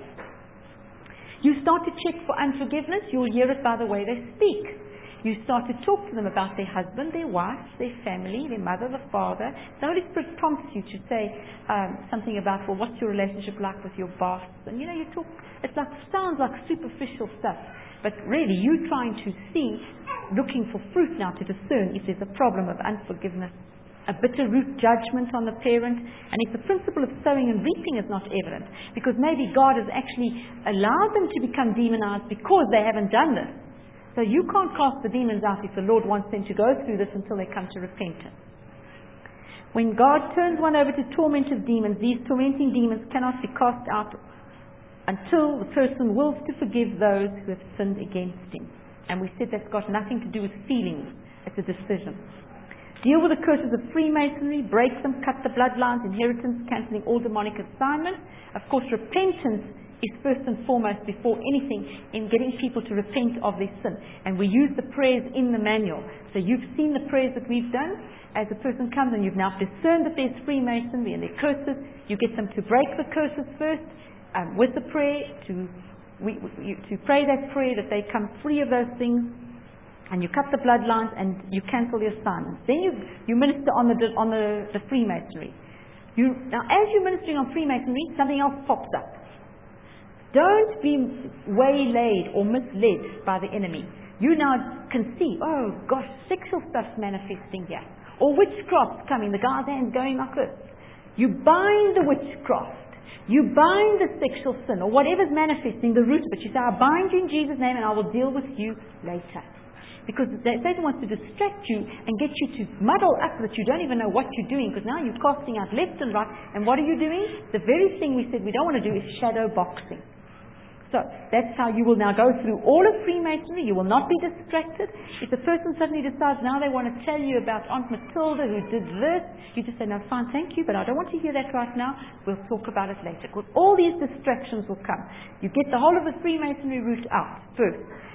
You start to check for unforgiveness. You'll hear it by the way they speak. You start to talk to them about their husband, their wife, their family, their mother, the father. The Holy Spirit prompts you to say um, something about, well, what's your relationship like with your boss? And you know, you talk, it like, sounds like superficial stuff. But really, you're trying to see, looking for fruit now to discern if there's a problem of unforgiveness, a bitter root judgment on the parent, and if the principle of sowing and reaping is not evident, because maybe God has actually allowed them to become demonized because they haven't done this. So you can't cast the demons out if the Lord wants them to go through this until they come to repentance. When God turns one over to tormented demons, these tormenting demons cannot be cast out until the person wills to forgive those who have sinned against him. And we said that's got nothing to do with feelings. It's a decision. Deal with the curses of Freemasonry, break them, cut the bloodlines, inheritance, cancelling all demonic assignments. Of course, repentance is first and foremost before anything in getting people to repent of their sin. And we use the prayers in the manual. So you've seen the prayers that we've done. As a person comes and you've now discerned that there's Freemasonry and their curses, you get them to break the curses first um, with the prayer, to, we, we, to pray that prayer that they come free of those things. And you cut the bloodlines and you cancel the assignments. Then you, you minister on the on the, the Freemasonry. You, now, as you're ministering on Freemasonry, something else pops up. Don't be waylaid or misled by the enemy. You now can see, oh gosh, sexual stuff's manifesting here. Or witchcraft's coming. The guy's hand's going like this. You bind the witchcraft. You bind the sexual sin or whatever's manifesting, the root of it. You say, I bind you in Jesus' name and I will deal with you later. Because Satan wants to distract you and get you to muddle up that you don't even know what you're doing, because now you're casting out left and right. And what are you doing? The very thing we said we don't want to do is shadow boxing. So that's how you will now go through all of Freemasonry. You will not be distracted. If the person suddenly decides now they want to tell you about Aunt Matilda who did this, you just say, no, fine, thank you, but I don't want to hear that right now. We'll talk about it later. Because all these distractions will come. You get the whole of the Freemasonry route out first.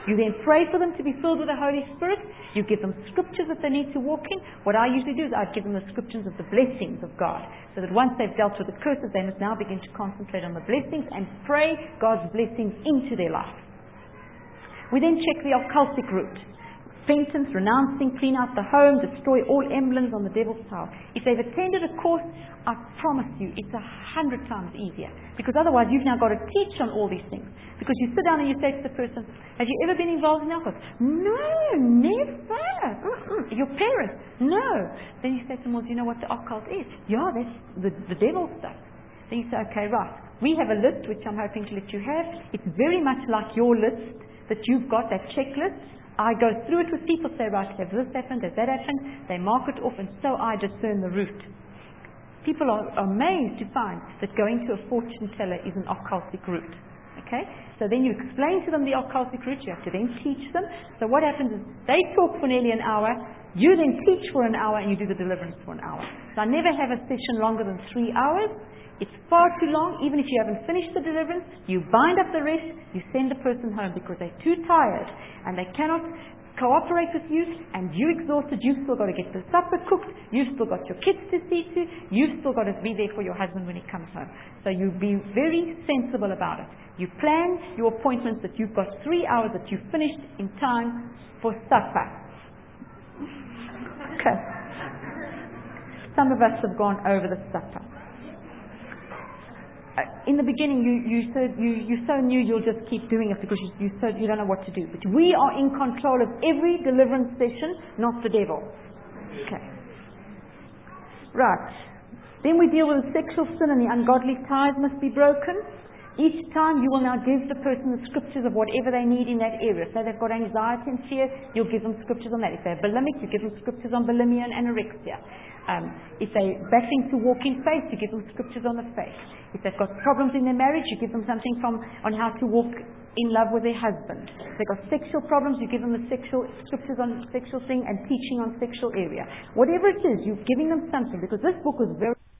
You then pray for them to be filled with the Holy Spirit. You give them scriptures that they need to walk in. What I usually do is I give them the scriptures of the blessings of God, so that once they've dealt with the curses, they must now begin to concentrate on the blessings and pray God's blessings into their life. We then check the occultic route. Repentance, renouncing, clean out the home, destroy all emblems on the devil's power. If they've attended a course, I promise you, it's a hundred times easier. Because otherwise, you've now got to teach on all these things. Because you sit down and you say to the person, have you ever been involved in occult? No, never. Mm-mm. Your parents? No. Then you say to them, well, do you know what the occult is? Yeah, that's the, the devil stuff. Then you say, okay, right. We have a list, which I'm hoping to let you have. It's very much like your list that you've got, that checklist. I go through it with people, say, right, has this happened, has that happened? They mark it off, and so I discern the route. People are amazed to find that going to a fortune teller is an occultic route. Okay? So then you explain to them the occultic route, you have to then teach them. So what happens is they talk for nearly an hour, you then teach for an hour, and you do the deliverance for an hour. So I never have a session longer than three hours. It's far too long. Even if you haven't finished the deliverance, you bind up the rest, you send the person home because they're too tired and they cannot cooperate with you, and you exhausted. You've still got to get the supper cooked, you've still got your kids to see to, you've still got to be there for your husband when he comes home. So you be very sensible about it. You plan your appointments that you've got three hours that you've finished in time for supper. Okay. Some of us have gone over the supper. In the beginning, you you so you you so knew you'll just keep doing it because you you so you don't know what to do. But we are in control of every deliverance session, not the devil. Okay. Right. Then we deal with sexual sin, and the ungodly ties must be broken. Each time you will now give the person the scriptures of whatever they need in that area. So they've got anxiety and fear, you'll give them scriptures on that. If they're bulimic, you give them scriptures on bulimia and anorexia. Um, if they're battling to walk in faith, you give them scriptures on the faith. If they've got problems in their marriage, you give them something from on how to walk in love with their husband. If they've got sexual problems, you give them the sexual scriptures on sexual thing and teaching on sexual area. Whatever it is, you're giving them something, because this book was very